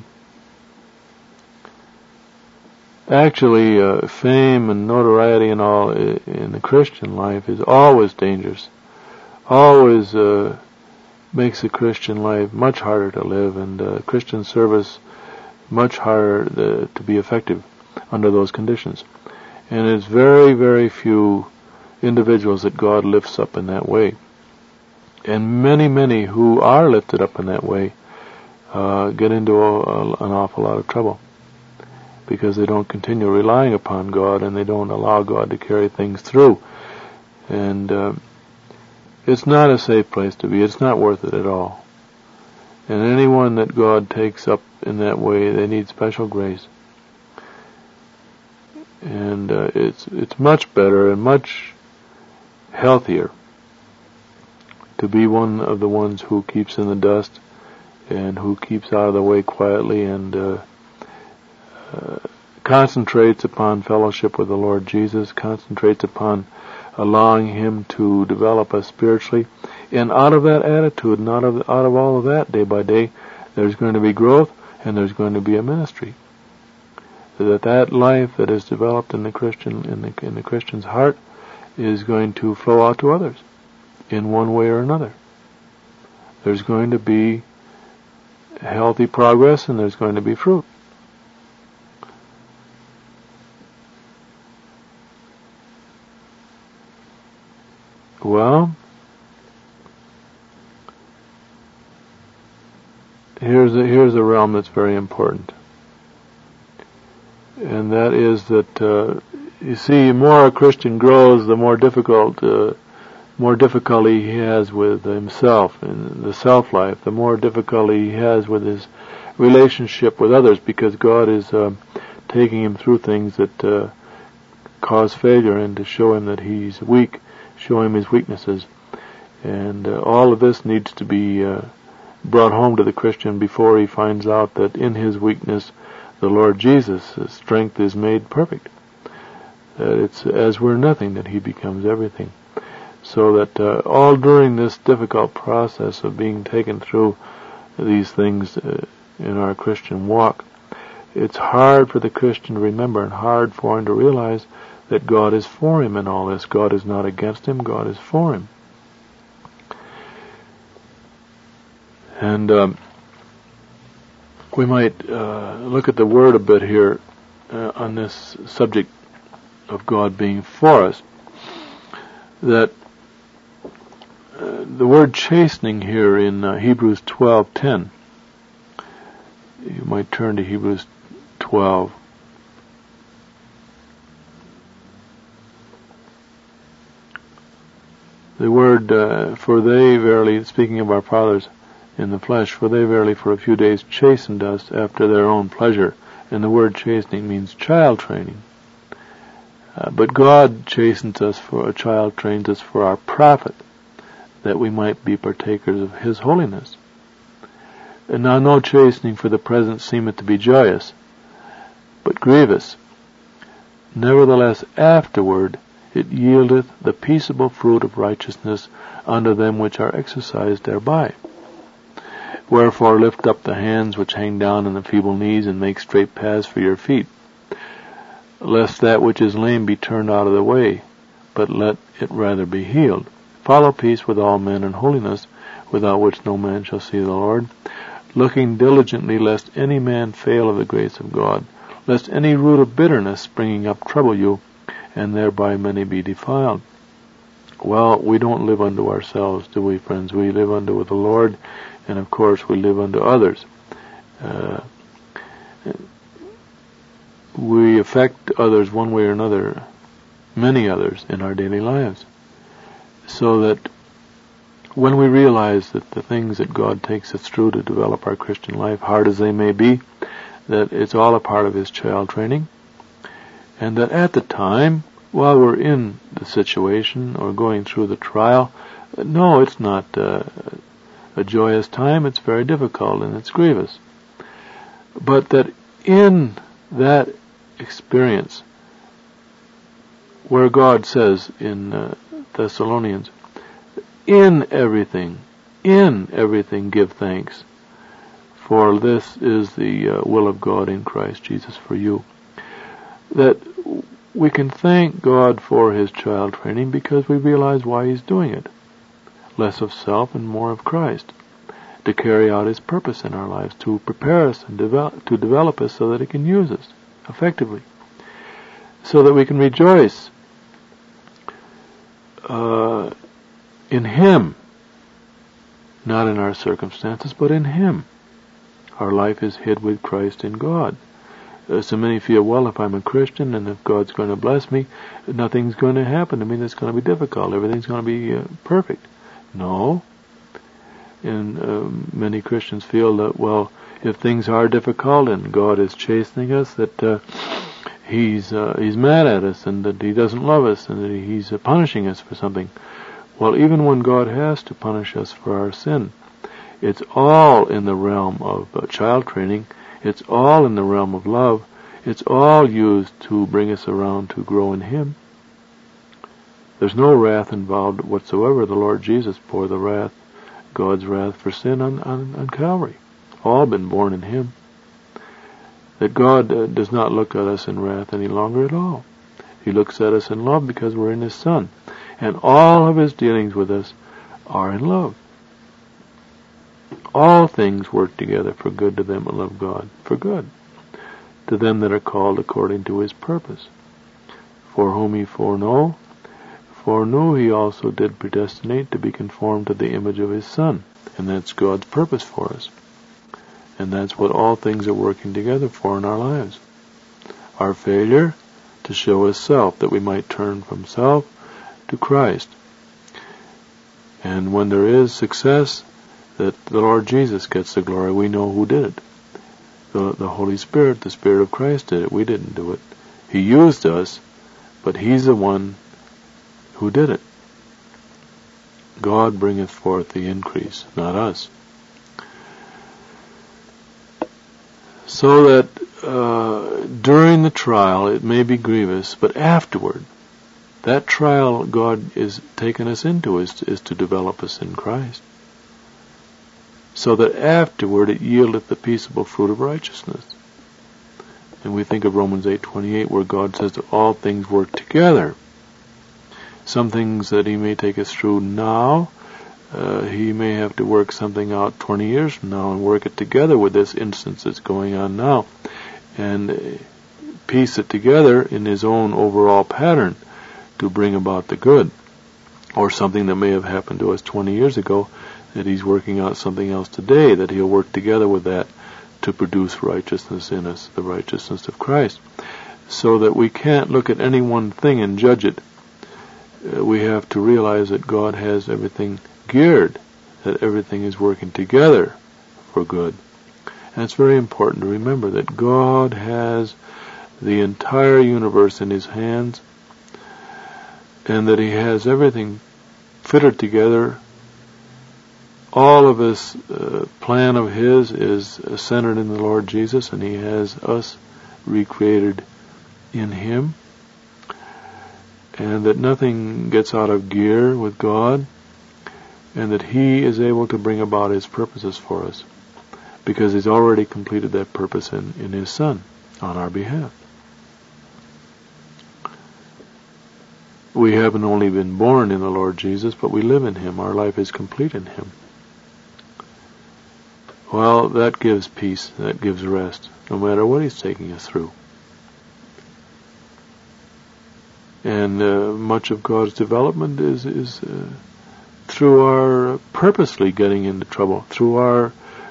Speaker 1: Actually, fame and notoriety and all in the Christian life is always dangerous. Always makes the Christian life much harder to live, and Christian service much harder to be effective under those conditions. And it's very, very few individuals that God lifts up in that way. And many, many who are lifted up in that way get into an awful lot of trouble. because they don't continue relying upon God and they don't allow God to carry things through. And it's not a safe place to be. It's not worth it at all. And anyone that God takes up in that way, they need special grace. And it's much better and much healthier to be one of the ones who keeps in the dust and who keeps out of the way quietly and concentrates upon fellowship with the Lord Jesus, concentrates upon allowing Him to develop us spiritually. And out of that attitude and out of all of that, day by day, there's going to be growth and there's going to be a ministry. That life that is developed in the Christian, in the Christian's heart, is going to flow out to others in one way or another. There's going to be healthy progress and there's going to be fruit. Well, here's a realm that's very important. And that is that, you see, the more a Christian grows, the more difficulty he has with himself and the self-life, the more difficulty he has with his relationship with others, because God is taking him through things that cause failure and to show him that he's weak, show him his weaknesses. And all of this needs to be brought home to the Christian before he finds out that in his weakness the Lord Jesus' strength is made perfect. That it's as we're nothing that He becomes everything. So that all during this difficult process of being taken through these things in our Christian walk, it's hard for the Christian to remember and hard for him to realize that God is for him in all this. God is not against him. God is for him. And we might look at the Word a bit here on this subject of God being for us. That the word chastening here in Hebrews 12:10. You might turn to Hebrews 12. The word, for they verily, speaking of our fathers in the flesh, for they verily for a few days chastened us after their own pleasure. And the word chastening means child training. But God chastens us for, a child trains us for our profit, that we might be partakers of His holiness. And now no chastening for the present seemeth to be joyous, but grievous. Nevertheless afterward it yieldeth the peaceable fruit of righteousness unto them which are exercised thereby. Wherefore lift up the hands which hang down and the feeble knees, and make straight paths for your feet, lest that which is lame be turned out of the way, but let it rather be healed. Follow peace with all men and holiness, without which no man shall see the Lord, looking diligently lest any man fail of the grace of God, lest any root of bitterness springing up trouble you, and thereby many be defiled. Well, we don't live unto ourselves, do we, friends? We live unto the Lord, and of course we live unto others. We affect others one way or another, many others, in our daily lives. So that when we realize that the things that God takes us through to develop our Christian life, hard as they may be, that it's all a part of His child training, and that at the time, while we're in the situation or going through the trial, no, it's not a joyous time. It's very difficult and it's grievous. But that in that experience, where God says in Thessalonians, in everything give thanks, for this is the will of God in Christ Jesus for you. That we can thank God for His child training because we realize why He's doing it. Less of self and more of Christ, to carry out His purpose in our lives, to prepare us and to develop us so that He can use us effectively, so that we can rejoice in Him, not in our circumstances, but in Him. Our life is hid with Christ in God. So many feel, well, if I'm a Christian and if God's going to bless me, nothing's going to happen to me that's going to be difficult. Everything's going to be perfect. No. And many Christians feel that, well, if things are difficult and God is chastening us, that He's mad at us and that He doesn't love us and that He's punishing us for something. Well, even when God has to punish us for our sin, it's all in the realm of child training. It's all in the realm of love. It's all used to bring us around to grow in Him. There's no wrath involved whatsoever. The Lord Jesus bore the wrath, God's wrath for sin on Calvary. All been borne in Him. That God does not look at us in wrath any longer at all. He looks at us in love because we're in His Son. And all of His dealings with us are in love. All things work together for good to them that love God, for good, to them that are called according to His purpose. For whom He foreknew, He also did predestinate to be conformed to the image of His Son. And that's God's purpose for us. And that's what all things are working together for in our lives. Our failure to show us self, that we might turn from self to Christ. And when there is success, that the Lord Jesus gets the glory. We know who did it. The Holy Spirit, the Spirit of Christ did it. We didn't do it. He used us, but He's the one who did it. God bringeth forth the increase, not us. So that during the trial it may be grievous, but afterward, that trial God is taking us into is to develop us in Christ. So that afterward it yieldeth the peaceable fruit of righteousness. And we think of Romans 8:28, where God says that all things work together. Some things that He may take us through now, He may have to work something out 20 years from now and work it together with this instance that's going on now. And piece it together in His own overall pattern to bring about the good. Or something that may have happened to us 20 years ago, that He's working out something else today, that He'll work together with that to produce righteousness in us, the righteousness of Christ. So that we can't look at any one thing and judge it. We have to realize that God has everything geared, that everything is working together for good. And it's very important to remember that God has the entire universe in His hands, and that He has everything fitted together. All of this plan of His is centered in the Lord Jesus, and He has us recreated in Him. And that nothing gets out of gear with God, and that He is able to bring about His purposes for us, because He's already completed that purpose in His Son on our behalf. We haven't only been born in the Lord Jesus, but we live in Him. Our life is complete in Him. Well, that gives peace, that gives rest, no matter what He's taking us through. And much of God's development is through our purposely getting into trouble, through our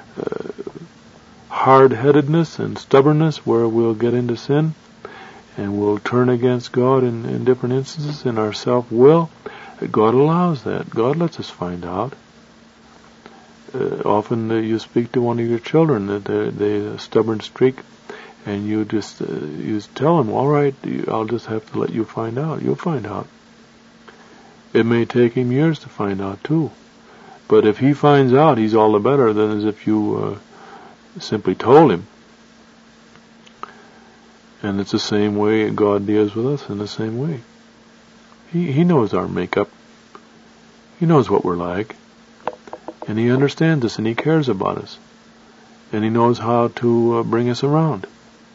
Speaker 1: hard-headedness and stubbornness, where we'll get into sin and we'll turn against God in different instances in our self-will. God allows that. God lets us find out. Often you speak to one of your children that they a stubborn streak, and you just tell them, all right, I'll just have to let you find out. You'll find out. It may take him years to find out too. But if he finds out, he's all the better than as if you simply told him. And it's the same way God deals with us, in the same way. He knows our makeup. He knows what we're like. And He understands us, and He cares about us. And He knows how to bring us around.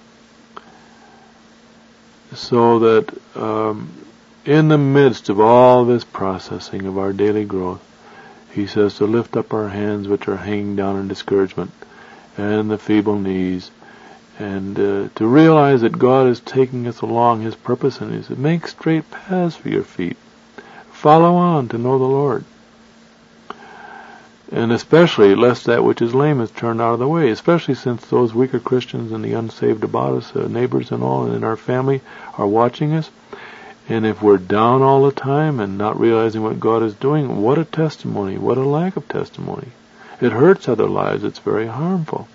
Speaker 1: So that in the midst of all this processing of our daily growth, He says to lift up our hands which are hanging down in discouragement, and the feeble knees, and to realize that God is taking us along His purpose, and He says, make straight paths for your feet. Follow on to know the Lord. And especially, lest that which is lame is turned out of the way, especially since those weaker Christians and the unsaved about us, neighbors and all, and in our family are watching us. And if we're down all the time and not realizing what God is doing, what a testimony, what a lack of testimony. It hurts other lives, it's very harmful.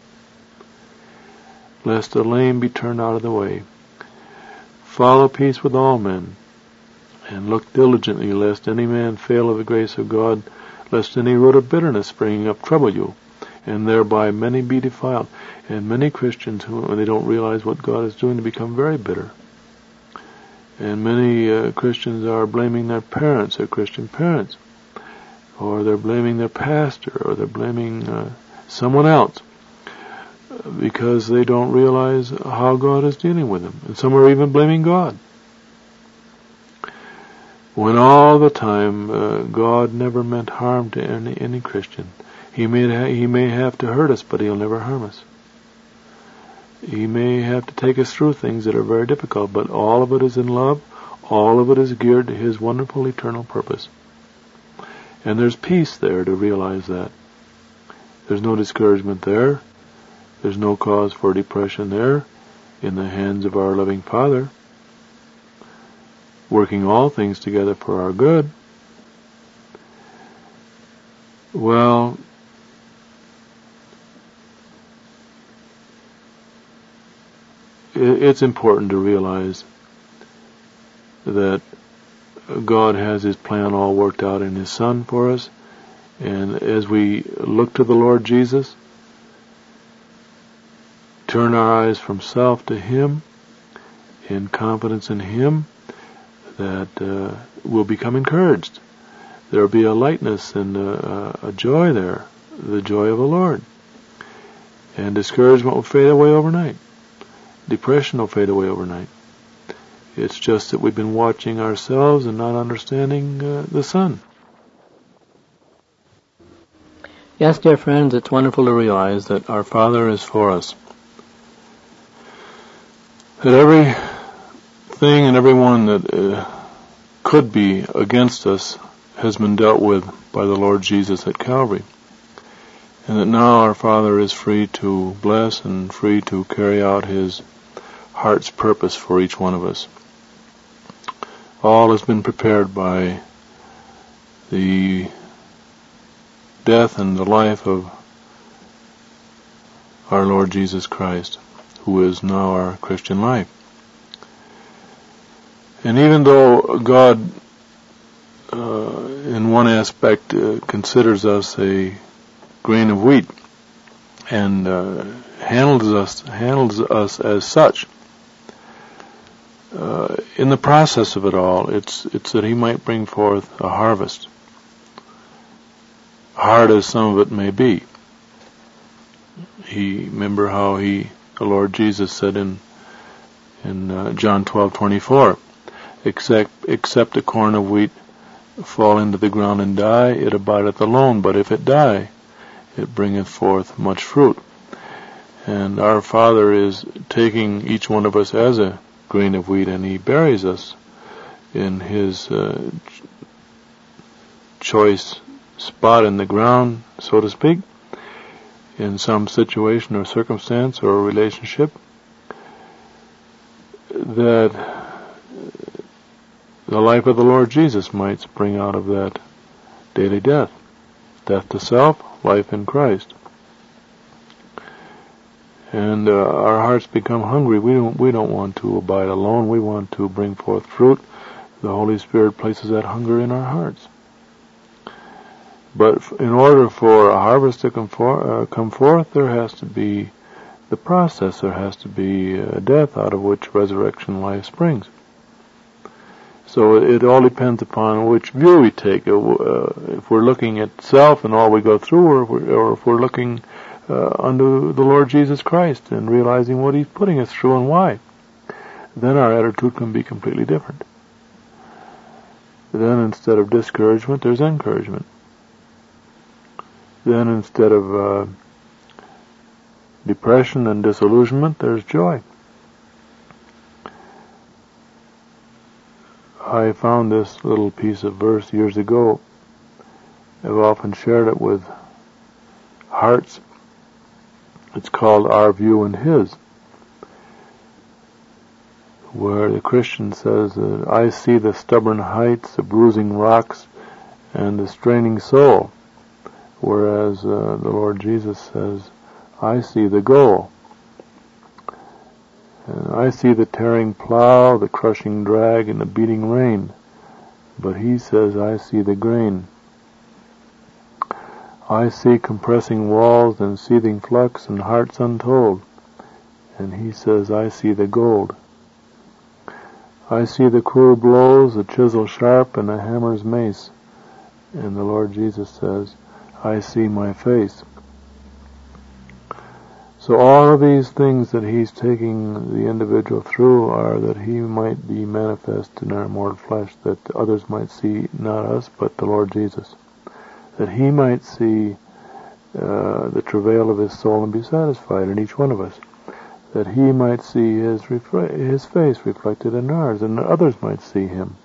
Speaker 1: Lest the lame be turned out of the way. Follow peace with all men, and look diligently, lest any man fail of the grace of God, lest any root of bitterness springing up trouble you, and thereby many be defiled. And many Christians, when they don't realize what God is doing, to become very bitter. And many Christians are blaming their parents, their Christian parents, or they're blaming their pastor, or they're blaming someone else, because they don't realize how God is dealing with them. And some are even blaming God. When all the time God never meant harm to any Christian. He may have to hurt us, but He'll never harm us. He may have to take us through things that are very difficult, but all of it is in love. All of it is geared to His wonderful eternal purpose. And there's peace there to realize that. There's no discouragement there. There's no cause for depression there, in the hands of our loving Father, working all things together for our good. Well, it's important to realize that God has His plan all worked out in His Son for us, and as we look to the Lord Jesus, turn our eyes from self to Him, in confidence in Him, that we'll become encouraged. There will be a lightness and a joy there, the joy of the Lord. And discouragement will fade away overnight. Depression will fade away overnight. It's just that we've been watching ourselves and not understanding the Son.
Speaker 2: Yes, dear friends, it's wonderful to realize that our Father is for us. That everything and everyone that could be against us has been dealt with by the Lord Jesus at Calvary. And that now our Father is free to bless and free to carry out His heart's purpose for each one of us. All has been prepared by the death and the life of our Lord Jesus Christ, who is now our Christian life. And even though God, in one aspect, considers us a grain of wheat and handles us as such, in the process of it all, it's that He might bring forth a harvest, hard as some of it may be. Remember how the Lord Jesus said in John 12:24, except a corn of wheat fall into the ground and die, it abideth alone, but if it die, it bringeth forth much fruit. And our Father is taking each one of us as a grain of wheat, and He buries us in His choice spot in the ground, so to speak, in some situation or circumstance or relationship, that the life of the Lord Jesus might spring out of that daily death to self, life in Christ. And our hearts become hungry. We don't want to abide alone. We want to bring forth fruit. The Holy Spirit places that hunger in our hearts. But in order for a harvest to come forth, there has to be the process. There has to be death, out of which resurrection life springs. So it all depends upon which view we take. If we're looking at self and all we go through, or if we're looking unto the Lord Jesus Christ and realizing what He's putting us through and why, then our attitude can be completely different. Then instead of discouragement, there's encouragement. Then instead of depression and disillusionment, there's joy. I found this little piece of verse years ago. I've often shared it with hearts. It's called Our View and His, where the Christian says, I see the stubborn heights, the bruising rocks, and the straining soul, whereas the Lord Jesus says, I see the goal. And I see the tearing plow, the crushing drag, and the beating rain, but He says, I see the grain. I see compressing walls and seething flux and hearts untold, and He says, I see the gold. I see the cruel blows, the chisel sharp, and the hammer's mace, and the Lord Jesus says, I see my face. So all of these things that He's taking the individual through are that He might be manifest in our mortal flesh, that others might see not us, but the Lord Jesus. That He might see the travail of His soul and be satisfied in each one of us. That He might see His face reflected in ours, and others might see Him.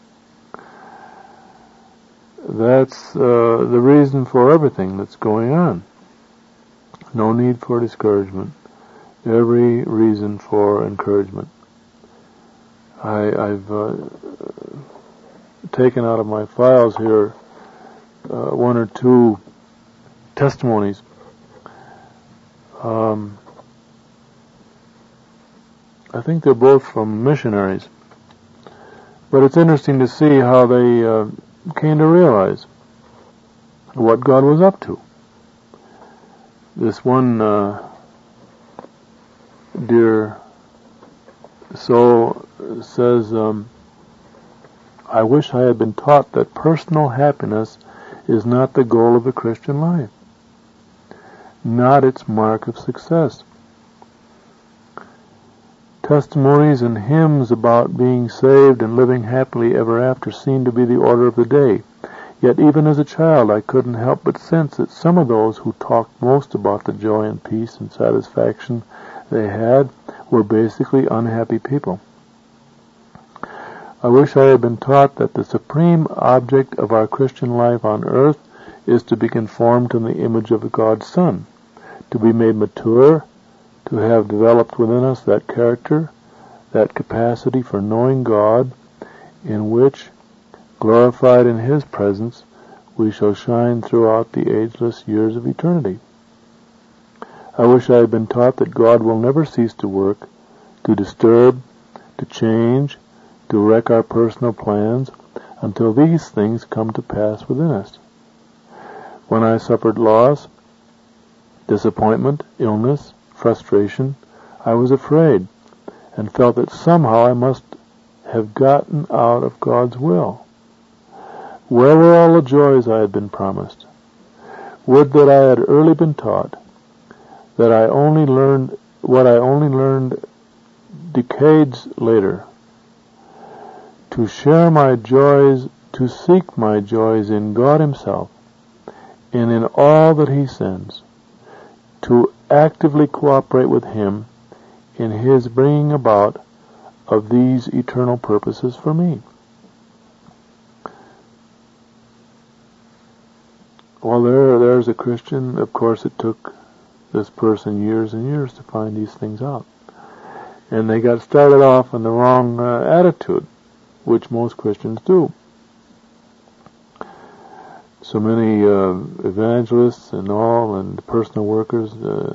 Speaker 2: That's the reason for everything that's going on. No need for discouragement. Every reason for encouragement. I've taken out of my files here one or two testimonies. I think they're both from missionaries. But it's interesting to see how they came to realize what God was up to. This one dear soul says, I wish I had been taught that personal happiness is not the goal of the Christian life, not its mark of success. Testimonies and hymns about being saved and living happily ever after seem to be the order of the day. Yet even as a child I couldn't help but sense that some of those who talked most about the joy and peace and satisfaction they had were basically unhappy people. I wish I had been taught that the supreme object of our Christian life on earth is to be conformed to the image of God's Son, to be made mature, to have developed within us that character, that capacity for knowing God, in which, glorified in His presence, we shall shine throughout the ageless years of eternity. I wish I had been taught that God will never cease to work, to disturb, to change, to wreck our personal plans, until these things come to pass within us. When I suffered loss, disappointment, illness, frustration, I was afraid, and felt that somehow I must have gotten out of God's will. Where were all the joys I had been promised? Would that I had early been taught, that I only learned what I only learned decades later, to share my joys, to seek my joys in God Himself, and in all that He sends, to actively cooperate with Him in His bringing about of these eternal purposes for me. Well, there's a Christian. Of course, it took this person years and years to find these things out. And they got started off in the wrong attitude, which most Christians do. So many evangelists and all, and personal workers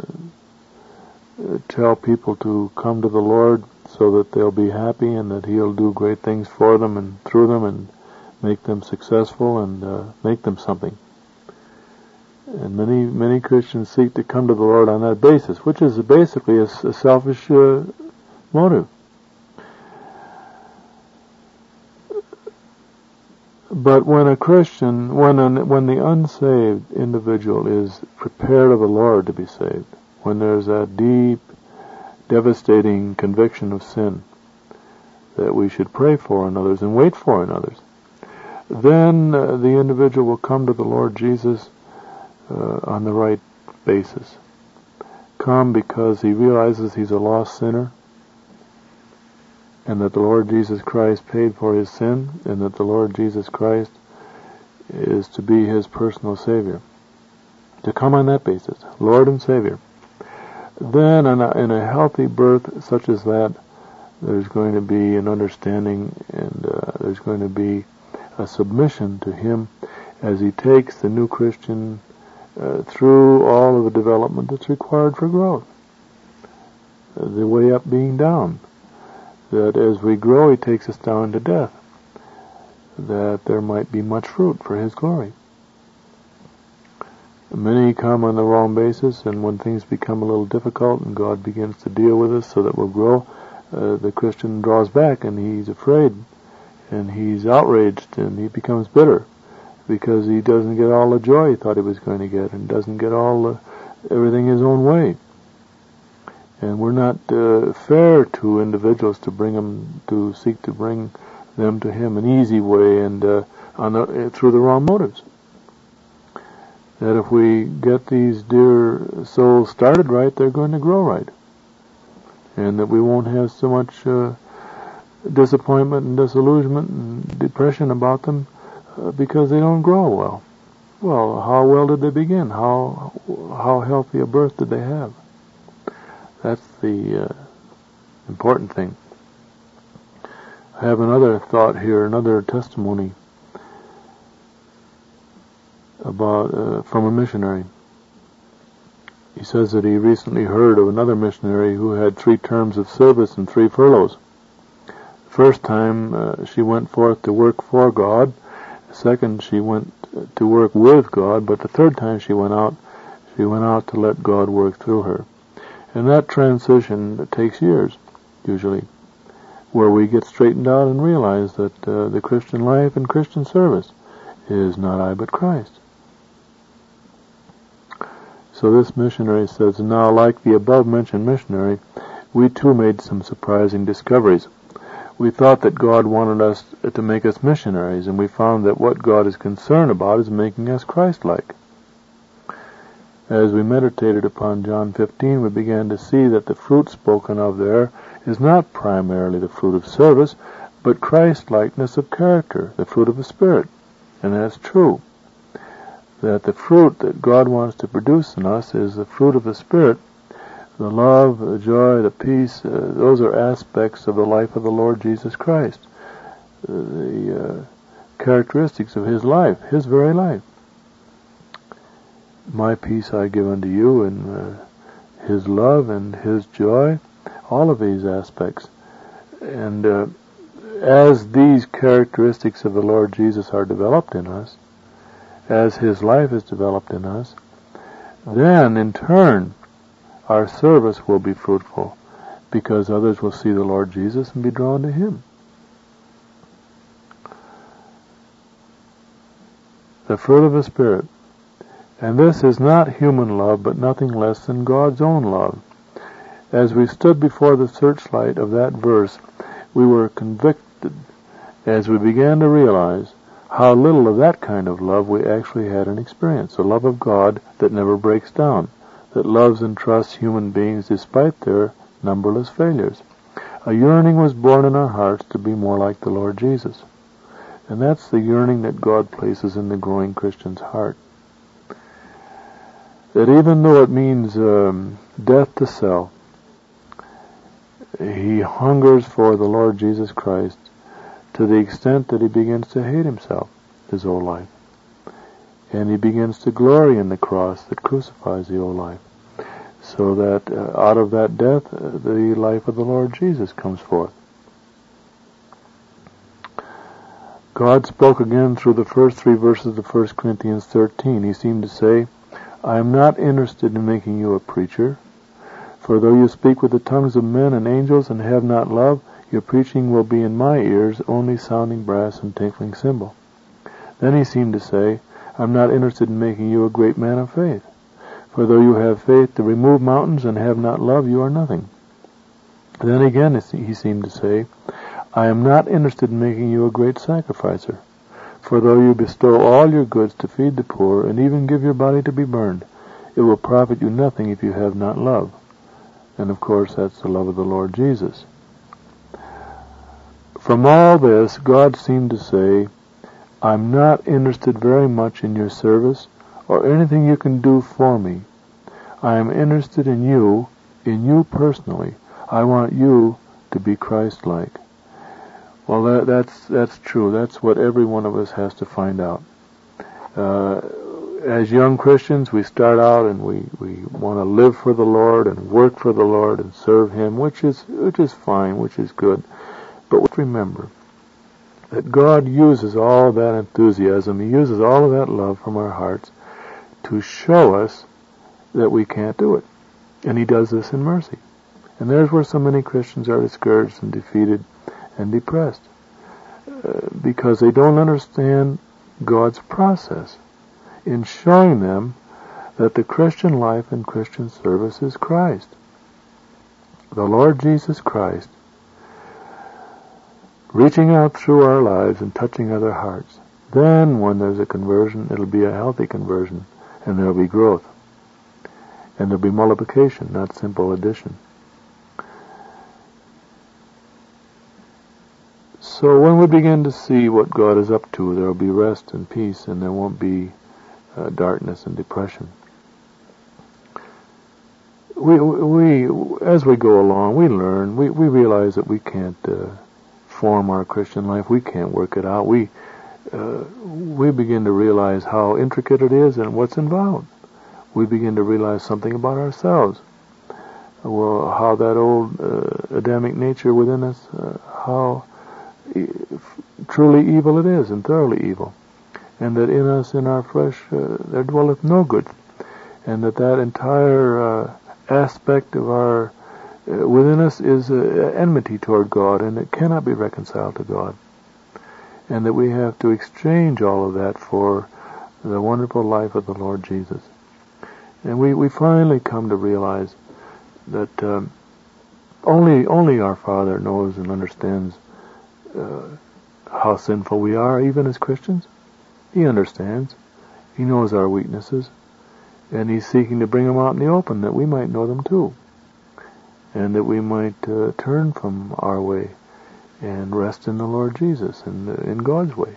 Speaker 2: tell people to come to the Lord so that they'll be happy and that He'll do great things for them and through them and make them successful and make them something. And many Christians seek to come to the Lord on that basis, which is basically a selfish motive. But when a Christian, when the unsaved individual is prepared of the Lord to be saved, when there's a deep, devastating conviction of sin that we should pray for in others and wait for in others, then the individual will come to the Lord Jesus on the right basis. Come because he realizes he's a lost sinner, and that the Lord Jesus Christ paid for his sin, and that the Lord Jesus Christ is to be his personal Savior. to come on that basis, Lord and Savior. Then in a healthy birth such as that, there's going to be an understanding, and there's going to be a submission to Him as He takes the new Christian through all of the development that's required for growth. The way up being down. That as we grow, He takes us down to death. That there might be much fruit for His glory. Many come on the wrong basis, and when things become a little difficult and God begins to deal with us so that we'll grow, the Christian draws back and he's afraid and he's outraged and he becomes bitter because he doesn't get all the joy he thought he was going to get and doesn't get everything his own way. And we're not fair to individuals to seek to bring them to Him an easy way and through the wrong motives. That if we get these dear souls started right, they're going to grow right. And that we won't have so much disappointment and disillusionment and depression about them because they don't grow well. Well, how well did they begin? How healthy a birth did they have? That's the important thing. I have another thought here, another testimony about from a missionary. He says that he recently heard of another missionary who had 3 terms of service and 3 furloughs. The first time she went forth to work for God. The second she went to work with God. But the third time she went out to let God work through her. And that transition takes years, usually, where we get straightened out and realize that the Christian life and Christian service is not I but Christ. So this missionary says, now like the above-mentioned missionary, we too made some surprising discoveries. We thought that God wanted us to make us missionaries, and we found that what God is concerned about is making us Christ-like. As we meditated upon John 15, we began to see that the fruit spoken of there is not primarily the fruit of service, but Christ-likeness of character, the fruit of the Spirit. And that's true. That the fruit that God wants to produce in us is the fruit of the Spirit. The love, the joy, the peace, those are aspects of the life of the Lord Jesus Christ. The characteristics of His life, His very life. My peace I give unto you, and His love and His joy, all of these aspects. And as these characteristics of the Lord Jesus are developed in us, as His life is developed in us, then in turn our service will be fruitful because others will see the Lord Jesus and be drawn to Him. The fruit of the Spirit. And this is not human love, but nothing less than God's own love. As we stood before the searchlight of that verse, we were convicted as we began to realize how little of that kind of love we actually had in experience. A love of God that never breaks down, that loves and trusts human beings despite their numberless failures. A yearning was born in our hearts to be more like the Lord Jesus. And that's the yearning that God places in the growing Christian's heart. That even though it means death to self, he hungers for the Lord Jesus Christ to the extent that he begins to hate himself his whole life. And he begins to glory in the cross that crucifies the old life. So that out of that death, the life of the Lord Jesus comes forth. God spoke again through the first 3 verses of 1 Corinthians 13. He seemed to say, I am not interested in making you a preacher, for though you speak with the tongues of men and angels and have not love, your preaching will be in my ears only sounding brass and tinkling cymbal. Then he seemed to say, I am not interested in making you a great man of faith, for though you have faith to remove mountains and have not love, you are nothing. Then again he seemed to say, I am not interested in making you a great sacrificer, for though you bestow all your goods to feed the poor and even give your body to be burned, it will profit you nothing if you have not love. And of course that's the love of the Lord Jesus. From all this, God seemed to say, I'm not interested very much in your service
Speaker 1: or anything you can do for me. I am interested in you personally. I want you to be Christ-like. Well, that's true. That's what every one of us has to find out. As young Christians, we start out and we want to live for the Lord and work for the Lord and serve Him, which is fine, which is good. But remember that God uses all that enthusiasm, He uses all of that love from our hearts to show us that we can't do it. And He does this in mercy. And there's where so many Christians are discouraged and defeated and depressed, because they don't understand God's process in showing them that the Christian life and Christian service is Christ. The Lord Jesus Christ reaching out through our lives and touching other hearts. Then when there's a conversion, it'll be a healthy conversion, and there'll be growth. And there'll be multiplication, not simple addition. So when we begin to see what God is up to, there will be rest and peace, and there won't be darkness and depression. We as we go along, we learn. We realize that we can't form our Christian life. We can't work it out. We begin to realize how intricate it is and what's involved. We begin to realize something about ourselves. Well, how that old Adamic nature within us, how truly evil it is, and thoroughly evil, and that in us, in our flesh, there dwelleth no good, and that entire aspect of our within us is enmity toward God, and it cannot be reconciled to God, and that we have to exchange all of that for the wonderful life of the Lord Jesus. And we finally come to realize that only our Father knows and understands how sinful we are, even as Christians. He understands. He knows our weaknesses, and He's seeking to bring them out in the open that we might know them too, and that we might turn from our way and rest in the Lord Jesus and in God's way.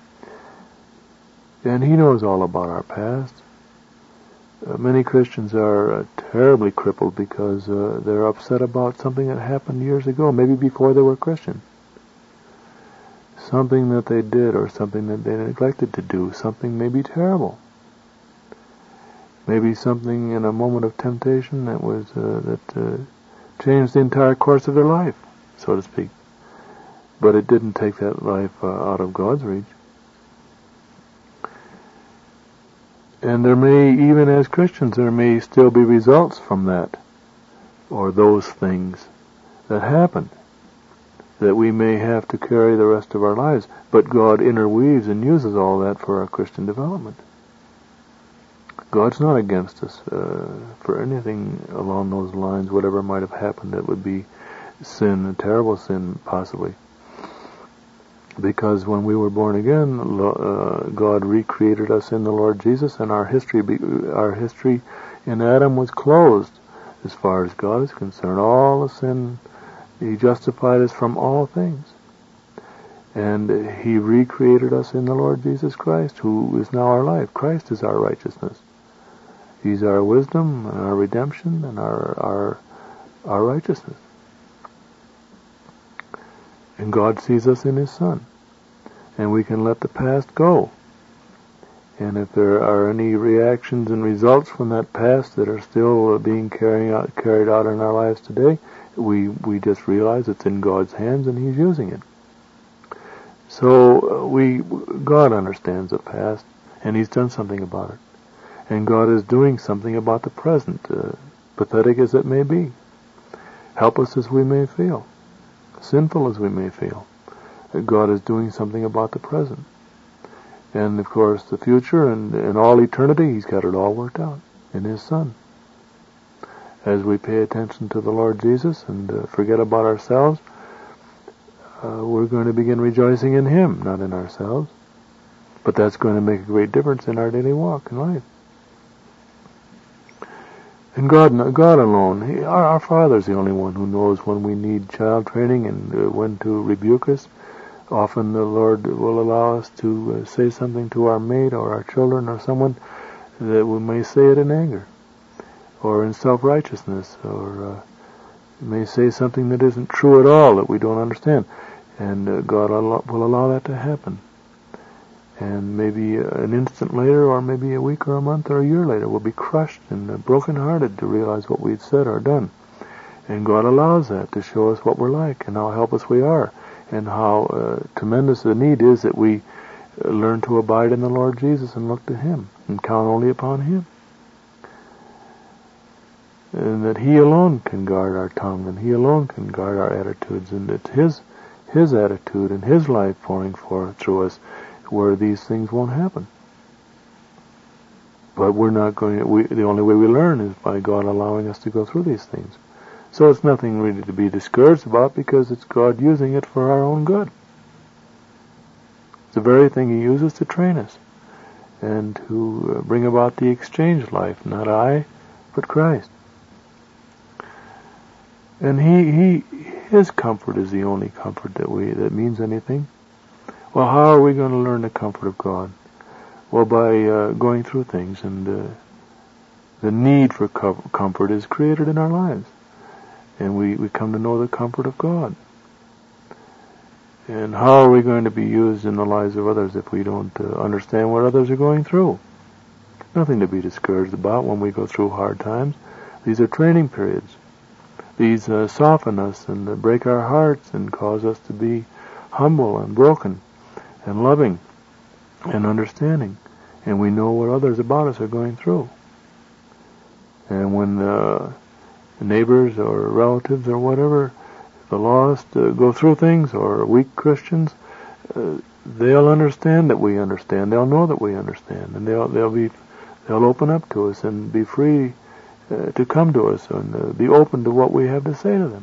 Speaker 1: And He knows all about our past. Many Christians are terribly crippled because they're upset about something that happened years ago, maybe before they were Christian. Something that they did, or something that they neglected to do, something maybe terrible. Maybe something in a moment of temptation that was changed the entire course of their life, so to speak. But it didn't take that life out of God's reach. And there may, even as Christians, there may still be results from that, or those things that happened, that we may have to carry the rest of our lives. But God interweaves and uses all that for our Christian development. God's not against us for anything along those lines, whatever might have happened that would be sin, a terrible sin possibly. Because when we were born again, God recreated us in the Lord Jesus, and our history in Adam was closed as far as God is concerned. All the sin, He justified us from all things. And He recreated us in the Lord Jesus Christ, who is now our life. Christ is our righteousness. He's our wisdom and our redemption and our righteousness. And God sees us in His Son. And we can let the past go. And if there are any reactions and results from that past that are still being carried out in our lives today, we just realize it's in God's hands and He's using it. So God understands the past, and He's done something about it. And God is doing something about the present, pathetic as it may be, helpless as we may feel, sinful as we may feel. God is doing something about the present. And of course the future and all eternity, He's got it all worked out in His Son. As we pay attention to the Lord Jesus and forget about ourselves, we're going to begin rejoicing in Him, not in ourselves. But that's going to make a great difference in our daily walk in life. And God alone, our Father's the only one who knows when we need child training and when to rebuke us. Often the Lord will allow us to say something to our mate or our children or someone that we may say it in anger, or in self-righteousness, or may say something that isn't true at all, that we don't understand. And God will allow that to happen. And maybe an instant later, or maybe a week or a month or a year later, we'll be crushed and broken-hearted to realize what we'd said or done. And God allows that to show us what we're like and how helpless we are, and how tremendous the need is that we learn to abide in the Lord Jesus and look to Him and count only upon Him. And that He alone can guard our tongue, and He alone can guard our attitudes, and it's His attitude and His life pouring forth through us where these things won't happen. But we're not going to, the only way we learn is by God allowing us to go through these things. So it's nothing really to be discouraged about, because it's God using it for our own good. It's the very thing He uses to train us and to bring about the exchange life, not I, but Christ. And His comfort is the only comfort that means anything. Well, how are we going to learn the comfort of God? Well, by going through things, and the need for comfort is created in our lives. And we come to know the comfort of God. And how are we going to be used in the lives of others if we don't understand what others are going through? Nothing to be discouraged about when we go through hard times. These are training periods. These soften us and break our hearts and cause us to be humble and broken and loving and understanding. And we know what others about us are going through. And when neighbors or relatives or whatever, the lost, go through things, or weak Christians, they'll understand that we understand. They'll know that we understand, and they'll open up to us and be free to come to us and be open to what we have to say to them.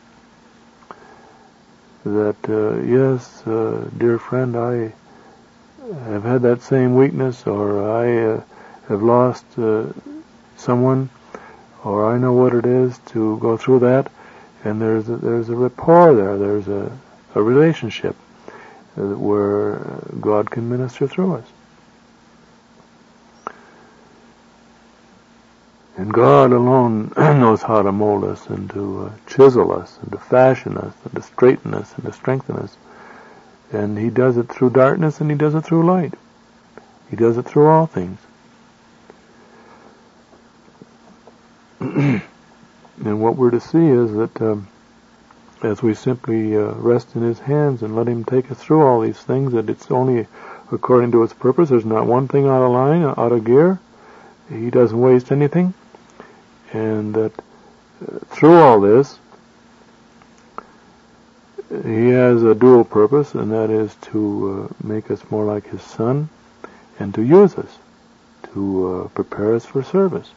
Speaker 1: That yes, dear friend, I have had that same weakness, or I have lost someone, or I know what it is to go through that. And there's a rapport there. There's a relationship where God can minister through us. And God alone knows how to mold us and to chisel us and to fashion us and to straighten us and to strengthen us. And He does it through darkness, and He does it through light. He does it through all things. And what we're to see is that as we simply rest in His hands and let Him take us through all these things, that it's only according to its purpose. There's not one thing out of line, out of gear. He doesn't waste anything. And that through all this, He has a dual purpose, and that is to make us more like His Son and to use us, to prepare us for service.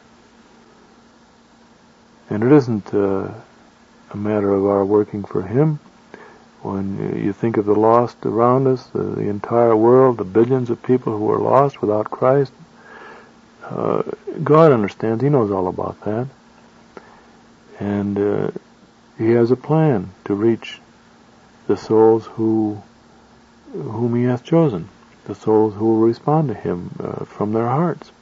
Speaker 1: And it isn't a matter of our working for Him. When you think of the lost around us, the entire world, the billions of people who are lost without Christ, God understands. He knows all about that. And He has a plan to reach the souls whom He has chosen, the souls who will respond to Him from their hearts.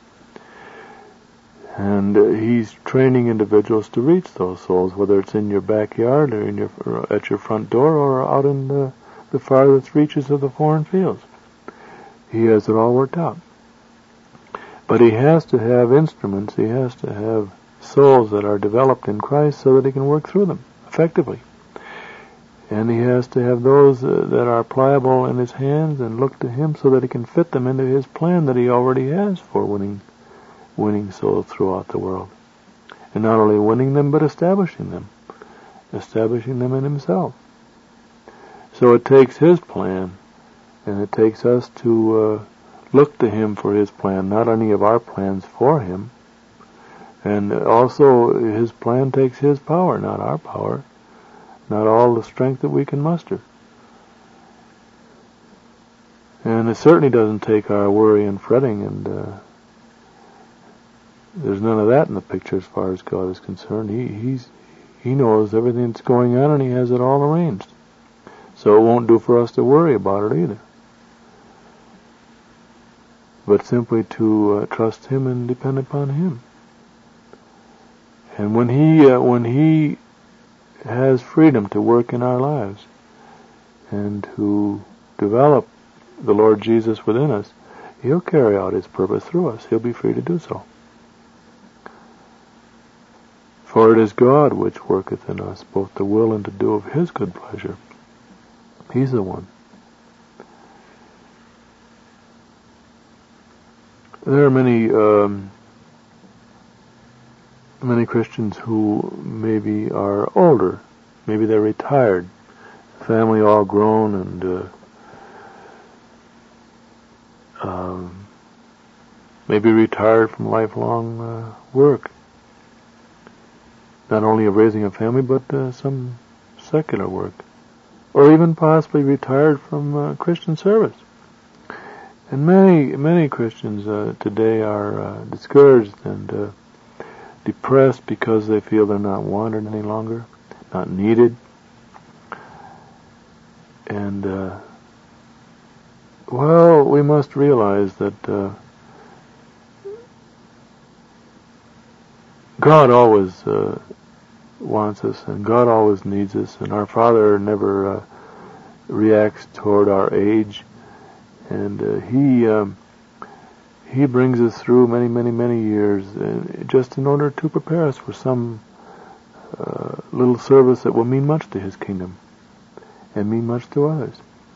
Speaker 1: And He's training individuals to reach those souls, whether it's in your backyard or at your front door or out in the farthest reaches of the foreign fields. He has it all worked out. But He has to have instruments. He has to have souls that are developed in Christ so that He can work through them effectively. And He has to have those that are pliable in His hands and look to Him so that He can fit them into His plan that He already has for winning souls throughout the world. And not only winning them, but establishing them in Himself. So it takes His plan, and it takes us to look to Him for His plan, not any of our plans for Him. And also His plan takes His power, not our power, not all the strength that we can muster. And it certainly doesn't take our worry and fretting, and there's none of that in the picture as far as God is concerned. He knows everything that's going on, and He has it all arranged. So it won't do for us to worry about it either.
Speaker 2: but simply to trust Him and depend upon Him. And when He has freedom to work in our lives and to develop the Lord Jesus within us, He'll carry out His purpose through us. He'll be free to do so. For it is God which worketh in us both to will and to do of His good pleasure. He's the one. There are many Christians who maybe are older. Maybe they're retired. Family all grown and maybe retired from lifelong work. Not only of raising a family, but some secular work. Or even possibly retired from Christian service. And many Christians today are discouraged and depressed because they feel they're not wanted any longer, not needed. And, we must realize that God always wants us, and God always needs us, and our Father never reacts toward our age, and He brings us through many years just in order to prepare us for some little service that will mean much to His kingdom and mean much to others.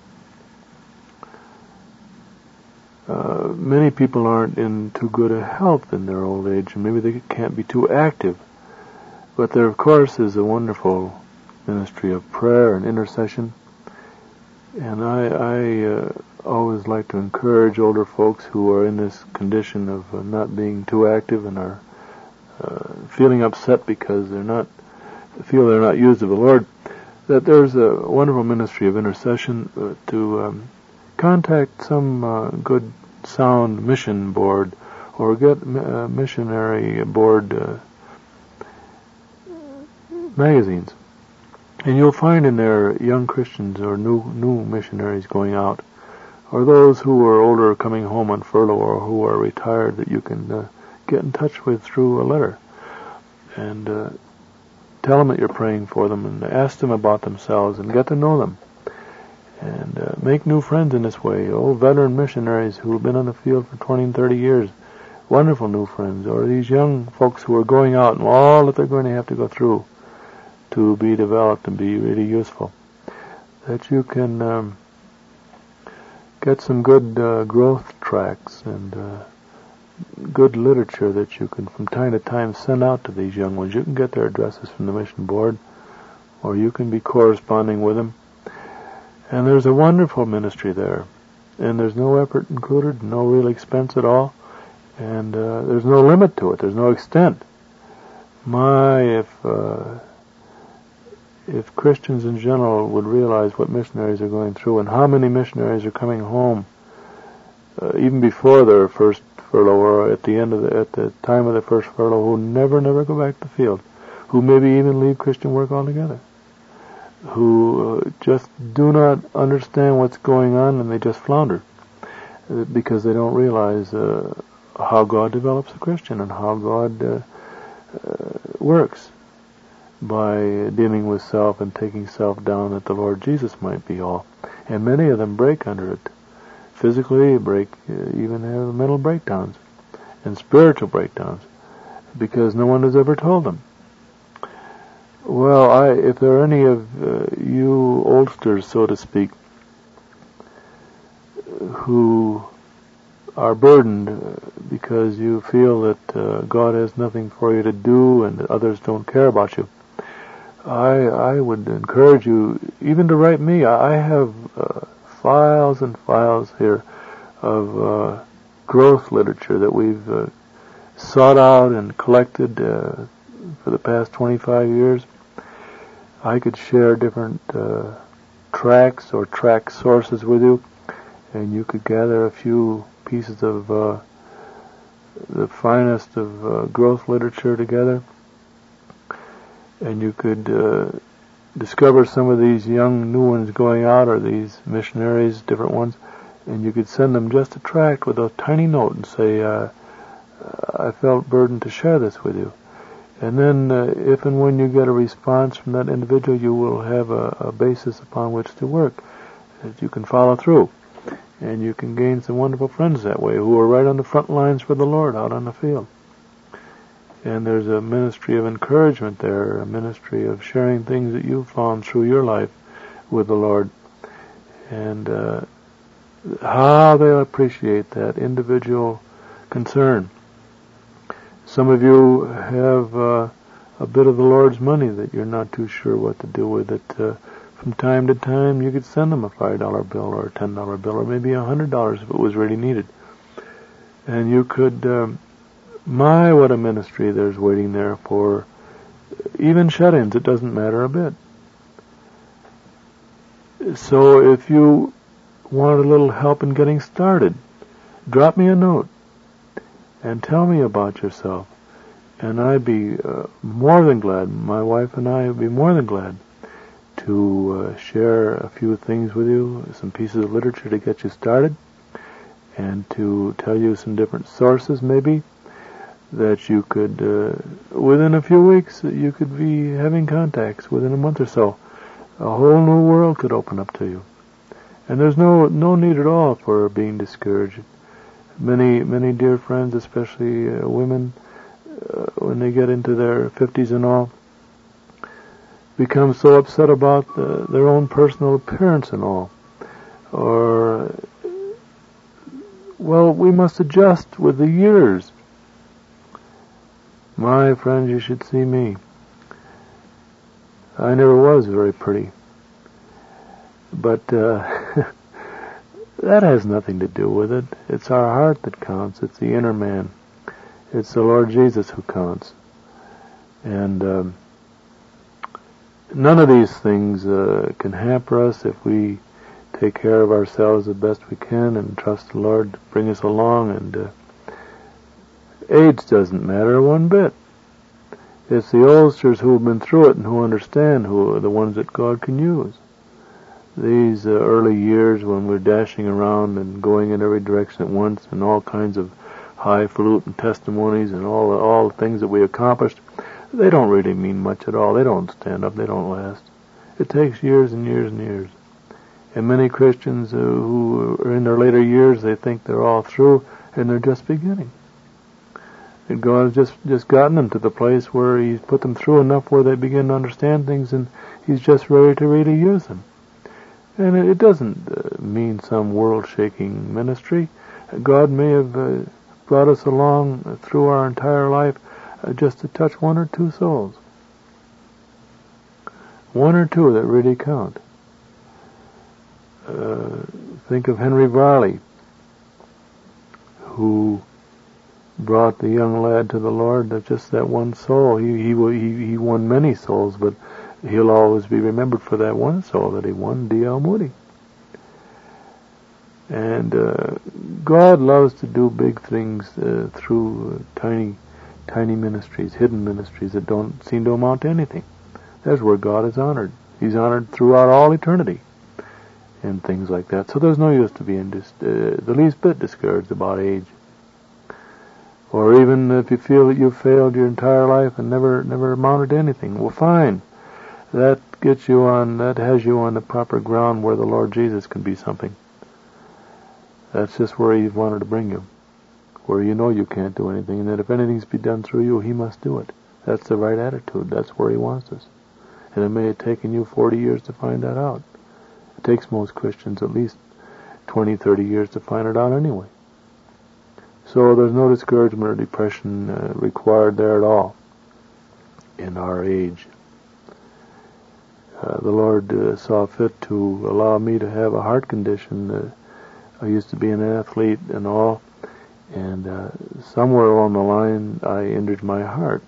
Speaker 2: Many people aren't in too good a health in their old age, and maybe they can't be too active. But there, of course, is a wonderful ministry of prayer and intercession. And I always like to encourage older folks who are in this condition of not being too active and are feeling upset because feel they're not used of the Lord, that there's a wonderful ministry of intercession to contact some good sound mission board or get missionary board magazines. And you'll find in there young Christians or new missionaries going out, or those who are older coming home on furlough or who are retired that you can get in touch with through a letter. And tell them that you're praying for them and ask them about themselves and get to know them. And make new friends in this way. Old veteran missionaries who have been on the field for 20 and 30 years, wonderful new friends. Or these young folks who are going out and all that they're going to have to go through to be developed and be really useful. That you can get some good growth tracts and good literature that you can from time to time send out to these young ones. You can get their addresses from the mission board, or you can be corresponding with them. And there's a wonderful ministry there. And there's no effort included, no real expense at all. And there's no limit to it. There's no extent. If Christians in general would realize what missionaries are going through and how many missionaries are coming home even before their first furlough or at the time of the first furlough, who never go back to the field, who maybe even leave Christian work altogether, who just do not understand what's going on and they just flounder because they don't realize how God develops a Christian and how God works by dealing with self and taking self down that the Lord Jesus might be all. And many of them break under it. Physically break, even have mental breakdowns and spiritual breakdowns because no one has ever told them. Well, if there are any of you oldsters, so to speak, who are burdened because you feel that God has nothing for you to do and that others don't care about you, I would encourage you even to write me. I have files and files here of growth literature that we've sought out and collected for the past 25 years. I could share different tracts or tract sources with you, and you could gather a few pieces of the finest of growth literature together, and you could discover some of these young new ones going out, or these missionaries, different ones,
Speaker 1: And you could send them just a tract with a tiny note and say, I felt burdened to share this with you. And then if and when you get a response from that individual, you will have a basis upon which to work, that you can follow through. And you can gain some wonderful friends that way who are right on the front lines for the Lord out on the field. And there's a ministry of encouragement there, a ministry of sharing things that you've found through your life with the Lord. And how they'll appreciate that individual concern. Some of you have a bit of the Lord's money that you're not too sure what to do with it. From time to time, you could send them a $5 bill or a $10 bill or maybe $100 if it was really needed. And you could, what a ministry there's waiting there for even shut-ins. It doesn't matter a bit. So if you want a little help in getting started, drop me a note and tell me about yourself. And I'd be more than glad, my wife and I would be more than glad to share a few things with you, some pieces of literature to get you started, and to tell you some different sources maybe that you could, within a few weeks, you could be having contacts. Within a month or so, a whole new world could open up to you. And there's no need at all for being discouraged. Many dear friends, especially women, when they get into their 50s and all, become so upset about their own personal appearance and all. Or, well, we must adjust with the years. My friends, you should see me. I never was very pretty. But that has nothing to do with it. It's our heart that counts. It's the inner man. It's the Lord Jesus who counts. And none of these things can hamper us if we take care of ourselves the best we can and trust the Lord to bring us along. And age doesn't matter one bit. It's the oldsters who have been through it and who understand who are the ones that God can use. These early years when we're dashing around and going in every direction at once and all kinds of highfalutin testimonies and all the things that we accomplished, they don't really mean much at all. They don't stand up. They don't last. It takes years and years and years. And many Christians who are in their later years, they think they're all through and they're just beginning. And God has just gotten them to the place where He's put them through enough where they begin to understand things and He's just ready to really use them. And it doesn't mean some world-shaking ministry. God may have brought us along through our entire life just to touch one or two souls. One or two that really count. Think of Henry Varley, who brought the young lad to the Lord. That's just that one soul. He won many souls, but he'll always be remembered for that one soul that he won, D.L. Moody. And God loves to do big things through tiny ministries, hidden ministries that don't seem to amount to anything. That's where God is honored. He's honored throughout all eternity and things like that. So there's no use to being the least bit discouraged about age. Or even if you feel that you've failed your entire life and never amounted to anything, well, fine. That has you on the proper ground where the Lord Jesus can be something. That's just where He wanted to bring you. Where you know you can't do anything, and that if anything's to be done through you, He must do it. That's the right attitude. That's where He wants us. And it may have taken you 40 years to find that out. It takes most Christians at least 20, 30 years to find it out anyway. So there's no discouragement or depression required there at all in our age. The Lord saw fit to allow me to have a heart condition. I used to be an athlete and all, and somewhere along the line I injured my heart.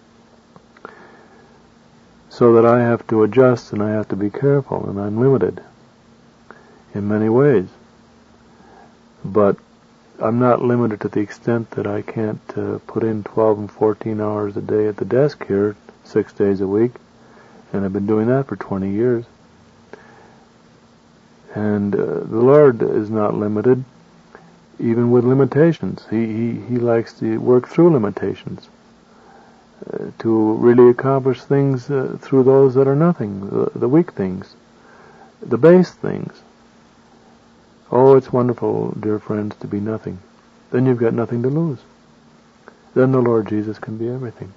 Speaker 1: So that I have to adjust and I have to be careful, and I'm limited in many ways. But I'm not limited to the extent that I can't put in 12 and 14 hours a day at the desk here 6 days a week, and I've been doing that for 20 years.
Speaker 2: And the Lord is not limited, even with limitations. He likes to work through limitations, to really accomplish things through those that are nothing, the weak things, the base things. Oh, it's wonderful, dear friends, to be nothing. Then you've got nothing to lose. Then the Lord Jesus can be everything.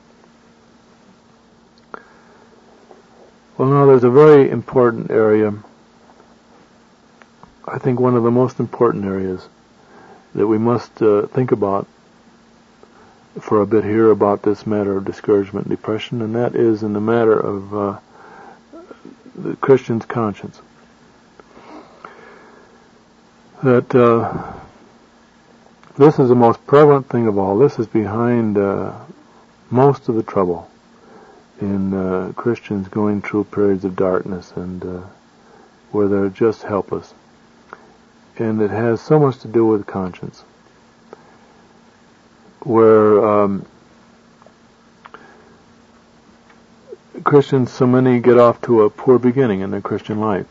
Speaker 2: Well, now there's a very important area, I think one of the most important areas that we must think about for a bit here about this matter of discouragement and depression, and that is in the matter of the Christian's conscience. That this is the most prevalent thing of all. This is behind most of the trouble in Christians going through periods of darkness and where they're just helpless. And it has so much to do with conscience, where Christians, so many get off to a poor beginning in their Christian life,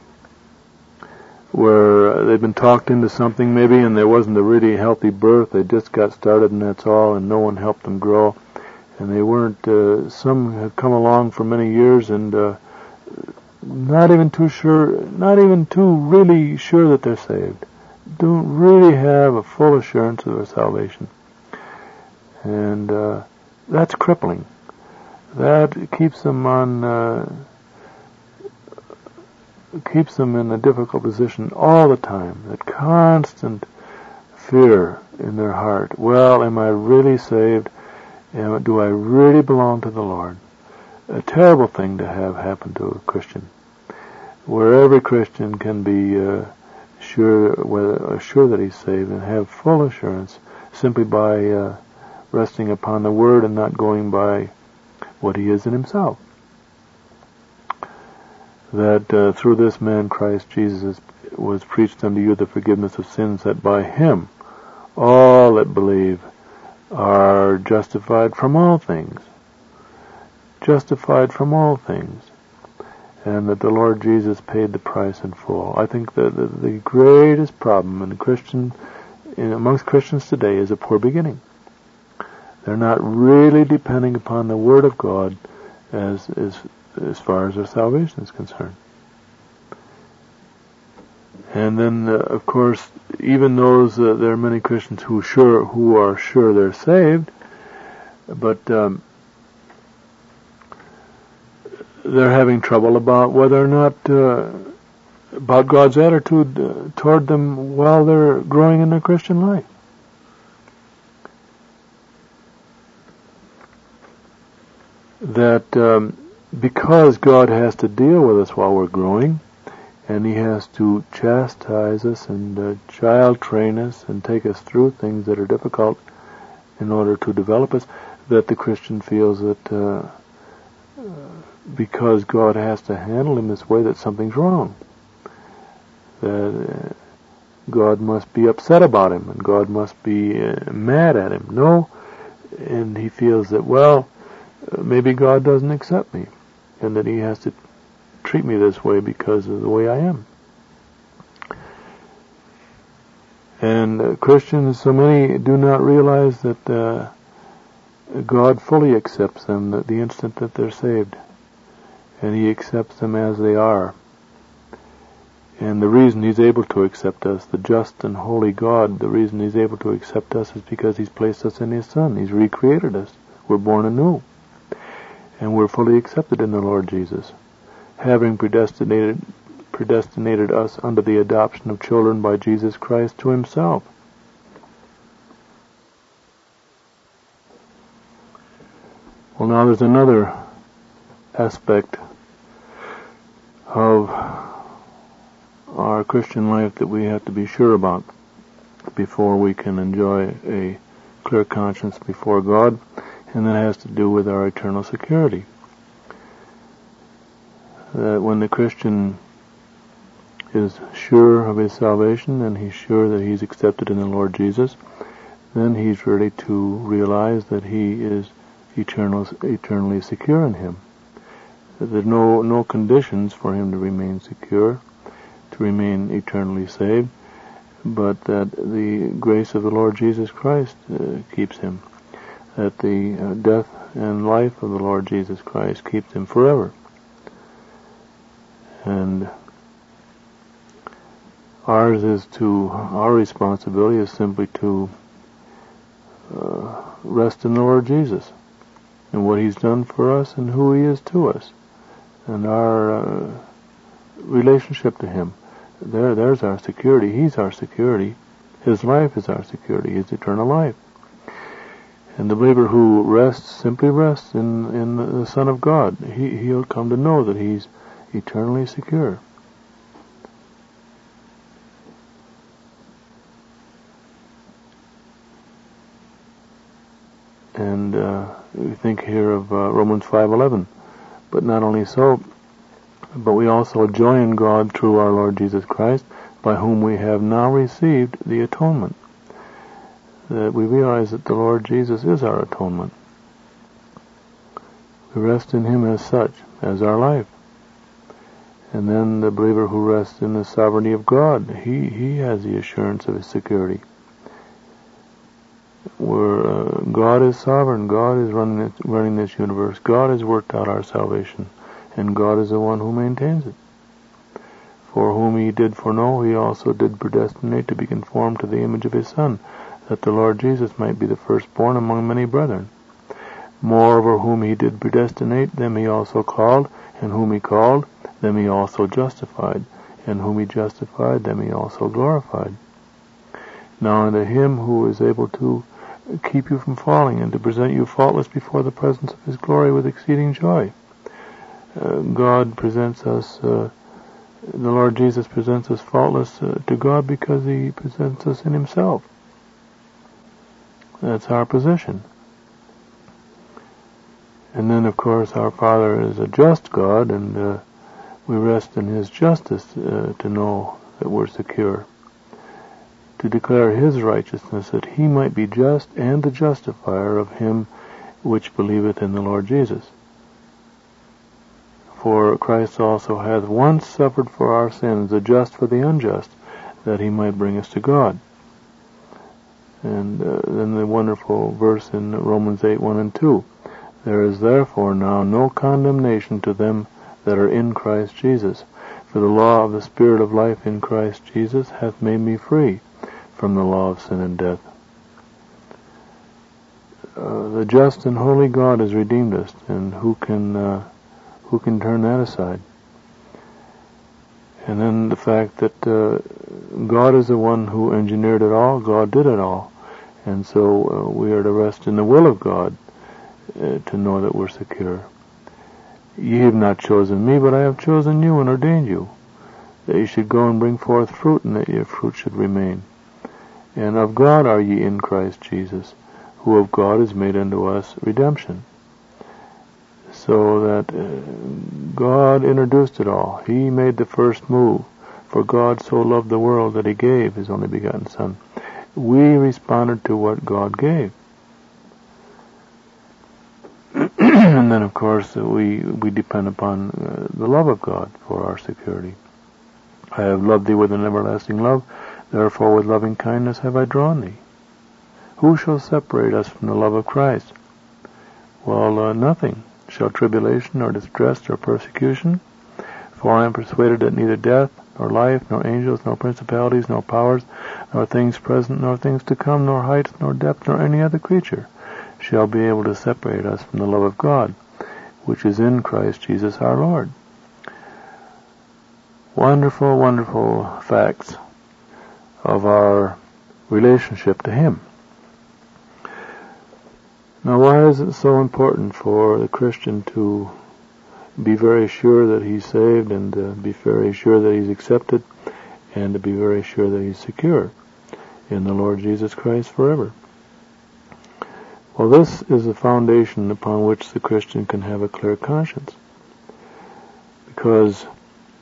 Speaker 2: where they've been talked into something maybe and there wasn't a really healthy birth. They just got started and that's all, and no one helped them grow. And they weren't, some have come along for many years and not even too really sure that they're saved. Don't really have a full assurance of their salvation. And that's crippling. That keeps them in a difficult position all the time. That constant fear in their heart. Well, am I really saved? Do I really belong to the Lord? A terrible thing to have happen to a Christian, where every Christian can be sure that he's saved and have full assurance simply by resting upon the Word and not going by what he is in himself. That through this man Christ Jesus was preached unto you the forgiveness of sins, that by him all that believe are justified from all things. Justified from all things. And that the Lord Jesus paid the price in full. I think that the greatest problem amongst Christians today is a poor beginning. They're not really depending upon the Word of God as far as their salvation is concerned. And then, of course, even those, there are many Christians who are sure they're saved, but they're having trouble about whether or not, about God's attitude toward them while they're growing in their Christian life. That because God has to deal with us while we're growing, and He has to chastise us and child train us and take us through things that are difficult in order to develop us, that the Christian feels that because God has to handle him this way, that something's wrong. That God must be upset about him and God must be mad at him. No, and he feels that, well, maybe God doesn't accept me and that He has to treat me this way because of the way I am. And Christians, so many do not realize that God fully accepts them the instant that they're saved. And He accepts them as they are. And the reason He's able to accept us, the just and holy God, the reason He's able to accept us is because He's placed us in His Son. He's recreated us. We're born anew. And we're fully accepted in the Lord Jesus, having predestinated us unto the adoption of children by Jesus Christ to Himself. Well, now there's another aspect of our Christian life that we have to be sure about before we can enjoy a clear conscience before God, and that has to do with our eternal security. That when the Christian is sure of his salvation and he's sure that he's accepted in the Lord Jesus, then he's ready to realize that he is eternally secure in Him. That there are no conditions for him to remain secure, to remain eternally saved, but that the grace of the Lord Jesus Christ keeps him, that the death and life of the Lord Jesus Christ keeps him forever. And our responsibility is simply to rest in the Lord Jesus and what He's done for us and who He is to us, and our relationship to Him. There's our security. He's our security. His life is our security. His eternal life. And the believer who simply rests in the Son of God, he'll come to know that he's eternally secure. And we think here of Romans 5:11. But not only so, but we also joy in God through our Lord Jesus Christ, by whom we have now received the atonement. That we realize that the Lord Jesus is our atonement. We rest in Him as such, as our life. And then the believer who rests in the sovereignty of God, he has the assurance of his security. Where God is sovereign, God is running this universe, God has worked out our salvation, and God is the one who maintains it. For whom He did foreknow, He also did predestinate to be conformed to the image of His Son, that the Lord Jesus might be the firstborn among many brethren. Moreover, whom He did predestinate, them He also called, and whom He called, them He also justified, and whom He justified, them He also glorified. Now unto Him who is able to keep you from falling, and to present you faultless before the presence of His glory with exceeding joy. God presents us, the Lord Jesus presents us faultless to God because He presents us in Himself. That's our position. And then, of course, our Father is a just God, and we rest in His justice to know that we're secure, to declare His righteousness, that He might be just and the justifier of him which believeth in the Lord Jesus. For Christ also hath once suffered for our sins, the just for the unjust, that He might bring us to God. And then the wonderful verse in Romans 8:1 and 2. There is therefore now no condemnation to them that are in Christ Jesus. For the law of the Spirit of life in Christ Jesus hath made me free from the law of sin and death. The just and holy God has redeemed us, and who can turn that aside? And then the fact that God is the one who engineered it all, God did it all. And so we are to rest in the will of God to know that we're secure. Ye have not chosen me, but I have chosen you and ordained you, that ye should go and bring forth fruit, and that your fruit should remain. And of God are ye in Christ Jesus, who of God is made unto us redemption. So that God introduced it all. He made the first move. For God so loved the world that He gave His only begotten Son. We responded to what God gave. And then, of course, we depend upon the love of God for our security. I have loved thee with an everlasting love, therefore with loving kindness have I drawn thee. Who shall separate us from the love of Christ? Well, nothing. Shall tribulation, or distress, or persecution? For I am persuaded that neither death, nor life, nor angels, nor principalities, nor powers, nor things present, nor things to come, nor height, nor depth, nor any other creature shall be able to separate us from the love of God, which is in Christ Jesus our Lord. Wonderful, wonderful facts of our relationship to Him. Now, why is it so important for the Christian to be very sure that he's saved, and to be very sure that he's accepted, and to be very sure that he's secure in the Lord Jesus Christ forever? Well, this is the foundation upon which the Christian can have a clear conscience. Because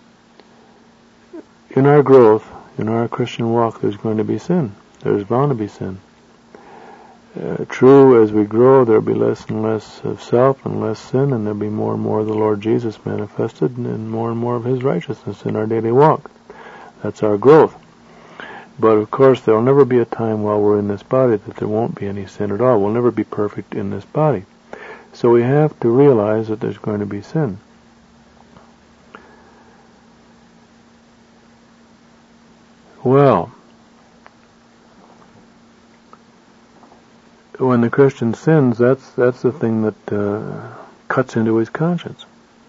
Speaker 2: in our growth, in our Christian walk, there's going to be sin. There's bound to be sin. True, as we grow, there'll be less and less of self and less sin, and there'll be more and more of the Lord Jesus manifested, and more of His righteousness in our daily walk. That's our growth. But of course, there will never be a time while we're in this body that there won't be any sin at all. We'll never be perfect in this body. So we have to realize that there's going to be sin. Well, when the Christian sins, that's the thing that cuts into his conscience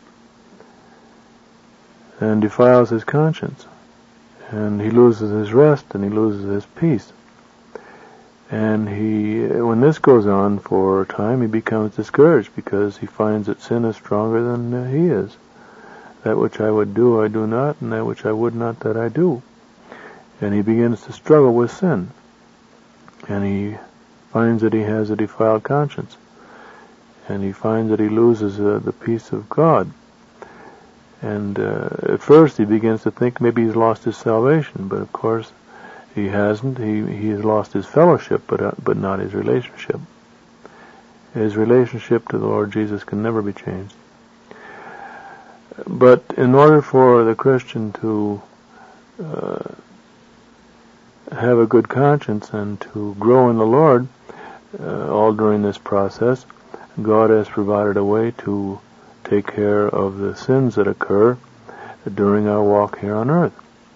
Speaker 2: and defiles his conscience. And he loses his rest and he loses his peace. And when this goes on for a time, he becomes discouraged because he finds that sin is stronger than he is. That which I would do, I do not, and that which I would not, that I do. And he begins to struggle with sin. And he finds that he has a defiled conscience. And he finds that he loses the peace of God. And at first he begins to think maybe he's lost his salvation, but of course he hasn't. He has lost his fellowship, but not his relationship. His relationship to the Lord Jesus can never be changed. But in order for the Christian to have a good conscience and to grow in the Lord, all during this process, God has provided a way to take care of the sins that occur during our walk here on earth.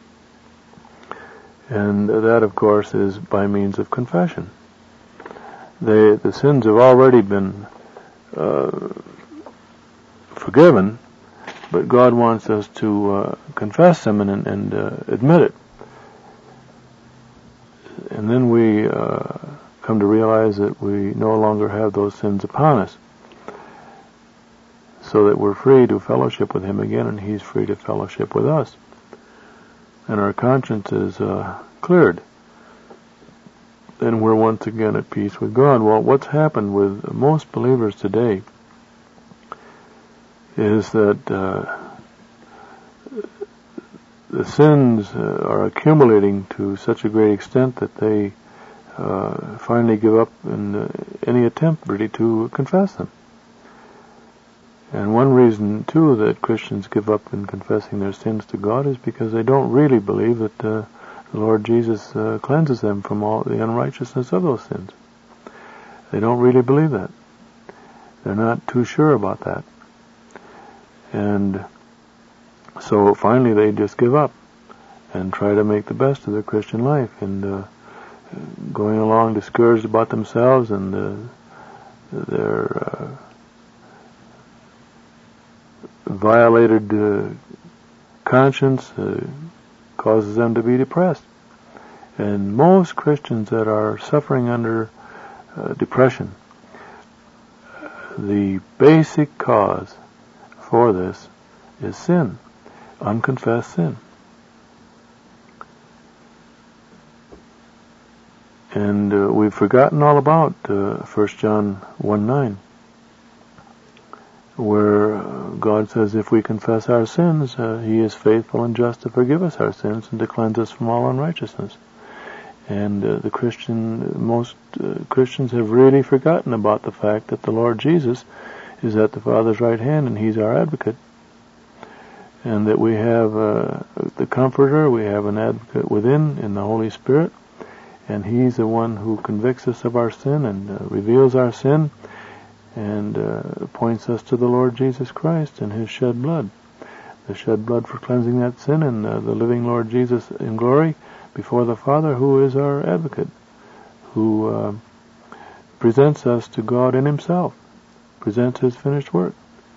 Speaker 2: And that, of course, is by means of confession. The sins have already been forgiven, but God wants us to confess them and admit it. And then we come to realize that we no longer have those sins upon us, so that we're free to fellowship with Him again, and He's free to fellowship with us. And our conscience is cleared. Then we're once again at peace with God. Well, what's happened with most believers today is that the sins are accumulating to such a great extent that they finally give up in any attempt really to confess them. And one reason, too, that Christians give up in confessing their sins to God is because they don't really believe that the Lord Jesus cleanses them from all the unrighteousness of those sins. They don't really believe that. They're not too sure about that. And so finally they just give up and try to make the best of their Christian life, and going along discouraged about themselves, and their violated conscience causes them to be depressed. And most Christians that are suffering under depression, the basic cause for this is sin, unconfessed sin. And we've forgotten all about 1 John 1:9, where God says if we confess our sins, He is faithful and just to forgive us our sins and to cleanse us from all unrighteousness. And most Christians have really forgotten about the fact that the Lord Jesus is at the Father's right hand and He's our advocate. And that we have the Comforter, we have an advocate within in the Holy Spirit, and He's the one who convicts us of our sin and reveals our sin, and points us to the Lord Jesus Christ and His shed blood. The shed blood for cleansing that sin, and the living Lord Jesus in glory before the Father, who is our advocate, who presents us to God in Himself, presents His finished work,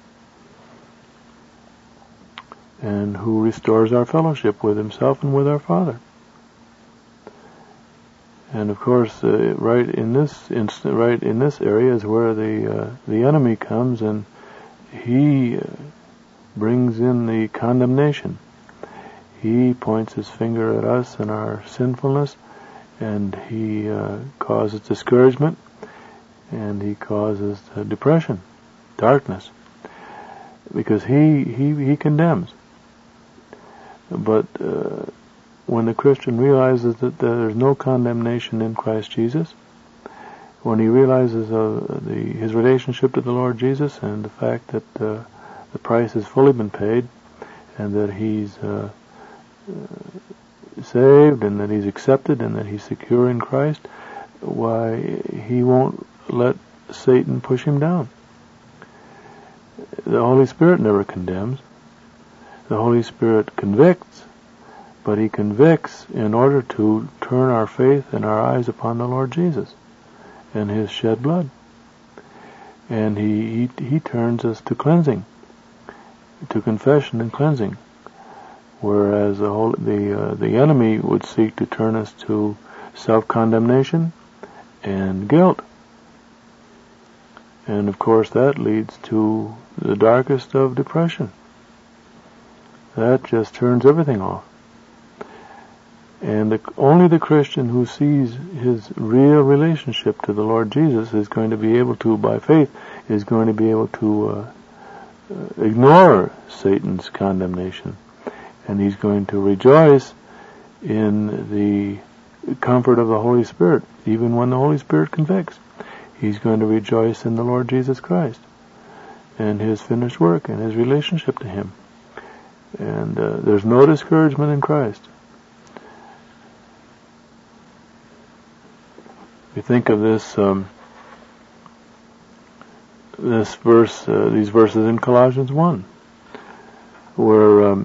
Speaker 2: and who restores our fellowship with Himself and with our Father. And of course, right in this area is where the enemy comes, and he brings in the condemnation. He points his finger at us and our sinfulness, and he causes discouragement, and he causes depression, darkness, because he condemns. But when the Christian realizes that there's no condemnation in Christ Jesus, when he realizes his relationship to the Lord Jesus and the fact that the price has fully been paid, and that he's saved and that he's accepted and that he's secure in Christ, why, he won't let Satan push him down. The Holy Spirit never condemns. The Holy Spirit convicts, but he convicts in order to turn our faith and our eyes upon the Lord Jesus and his shed blood. And he turns us to cleansing, to confession and cleansing, whereas the enemy would seek to turn us to self-condemnation and guilt. And of course that leads to the darkest of depression. That just turns everything off. And only the Christian who sees his real relationship to the Lord Jesus is going to be able to, by faith, is going to be able to ignore Satan's condemnation. And he's going to rejoice in the comfort of the Holy Spirit, even when the Holy Spirit convicts. He's going to rejoice in the Lord Jesus Christ and his finished work and his relationship to him. And there's no discouragement in Christ. We think of this these verses in Colossians 1, where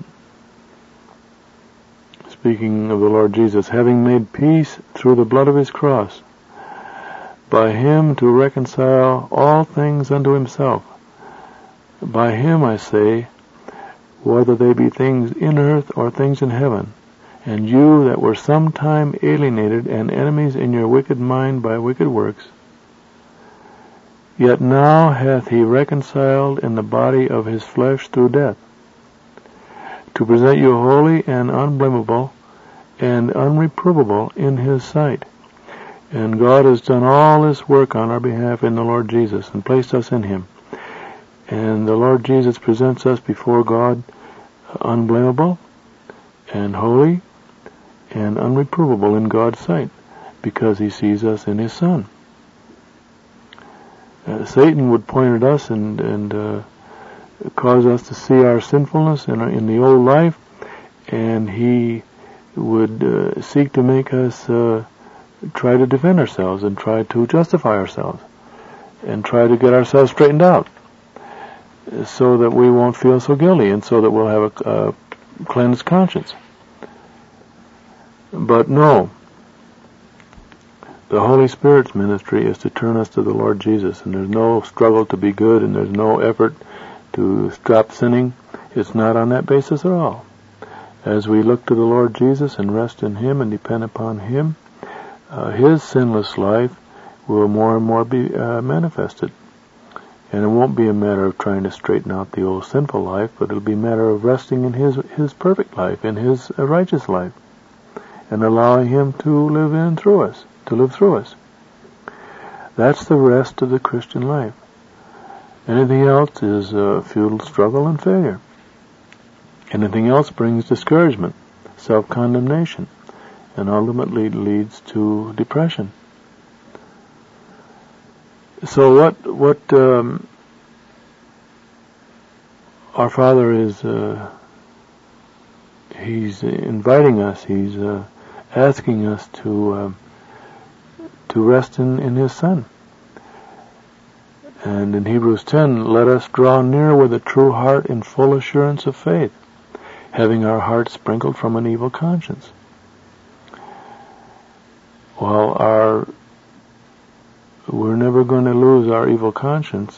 Speaker 2: speaking of the Lord Jesus, having made peace through the blood of his cross, by him to reconcile all things unto himself. By him, I say, whether they be things in earth or things in heaven. And you that were sometime alienated and enemies in your wicked mind by wicked works, yet now hath he reconciled in the body of his flesh through death, to present you holy and unblameable and unreprovable in his sight. And God has done all this work on our behalf in the Lord Jesus and placed us in him. And the Lord Jesus presents us before God unblameable and holy and unreprovable in God's sight, because he sees us in his Son. Satan would point at us and cause us to see our sinfulness in the old life, and he would seek to make us try to defend ourselves and try to justify ourselves and try to get ourselves straightened out so that we won't feel so guilty and so that we'll have a cleansed conscience. But no, the Holy Spirit's ministry is to turn us to the Lord Jesus, and there's no struggle to be good, and there's no effort to stop sinning. It's not on that basis at all. As we look to the Lord Jesus and rest in him and depend upon him, his sinless life will more and more be manifested. And it won't be a matter of trying to straighten out the old sinful life, but it'll be a matter of resting in his perfect life, in his righteous life, and allowing him to live through us. That's the rest of the Christian life. Anything else is futile struggle and failure. Anything else brings discouragement, self-condemnation, and ultimately leads to depression. So what our Father is, he's inviting us, he's asking us to rest in his Son. And in Hebrews 10, let us draw near with a true heart in full assurance of faith, having our hearts sprinkled from an evil conscience. Well, we're never going to lose our evil conscience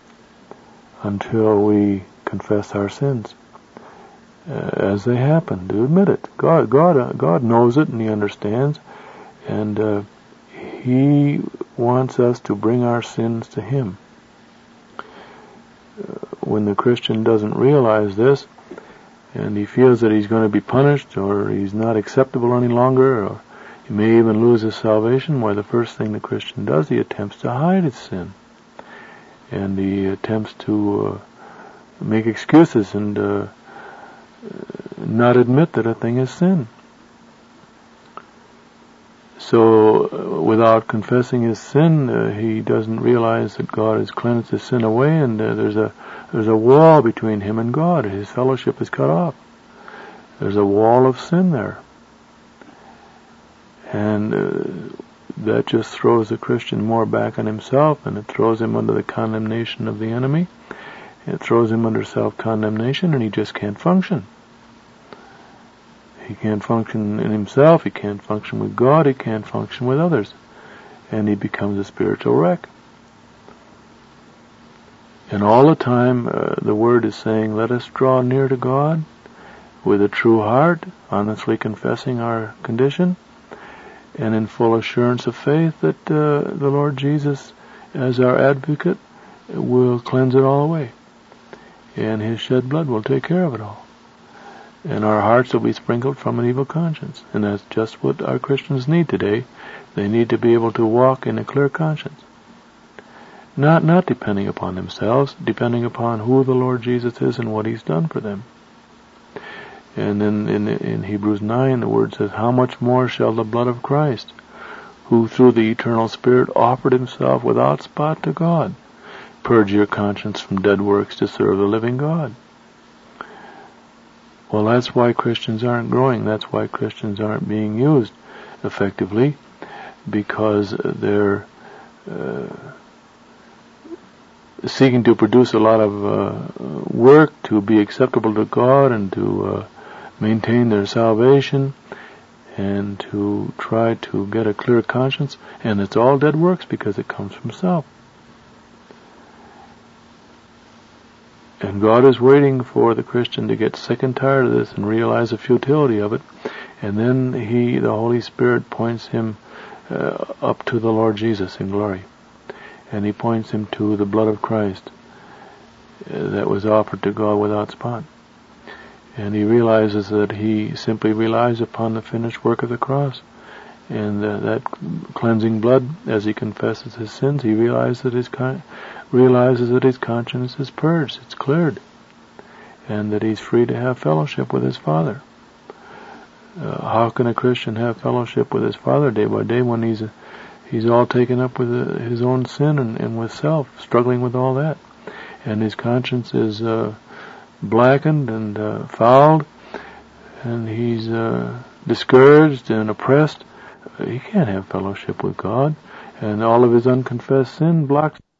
Speaker 2: until we confess our sins as they happen, to admit it. God knows it and he understands, and he wants us to bring our sins to him. When the Christian doesn't realize this, and he feels that he's going to be punished, or he's not acceptable any longer, or he may even lose his salvation, why, the first thing the Christian does, he attempts to hide his sin. And he attempts to make excuses and not admit that a thing is sin. So, without confessing his sin, he doesn't realize that God has cleansed his sin away, and there's a wall between him and God. His fellowship is cut off. There's a wall of sin there. And that just throws the Christian more back on himself, and it throws him under the condemnation of the enemy. It throws him under self-condemnation, and he just can't function. He can't function in himself, he can't function with God, he can't function with others. And he becomes a spiritual wreck. And all the time, the Word is saying, let us draw near to God with a true heart, honestly confessing our condition, and in full assurance of faith that the Lord Jesus, as our advocate, will cleanse it all away. And His shed blood will take care of it all. And our hearts will be sprinkled from an evil conscience. And that's just what our Christians need today. They need to be able to walk in a clear conscience. Not depending upon themselves, depending upon who the Lord Jesus is and what He's done for them. And then in Hebrews 9, the Word says, how much more shall the blood of Christ, who through the eternal Spirit offered Himself without spot to God, purge your conscience from dead works to serve the living God. Well, that's why Christians aren't growing. That's why Christians aren't being used effectively, because they're seeking to produce a lot of work to be acceptable to God and to maintain their salvation and to try to get a clear conscience. And it's all dead works because it comes from self. And God is waiting for the Christian to get sick and tired of this and realize the futility of it. And then the Holy Spirit points him up to the Lord Jesus in glory. And He points him to the blood of Christ that was offered to God without spot. And he realizes that he simply relies upon the finished work of the cross. And that cleansing blood, as he confesses his sins, he realizes that his conscience is purged, it's cleared, and that he's free to have fellowship with his Father. How can a Christian have fellowship with his Father day by day when he's all taken up with his own sin and with self, struggling with all that, and his conscience is blackened and fouled, and he's discouraged and oppressed? He can't have fellowship with God, and all of his unconfessed sin blocks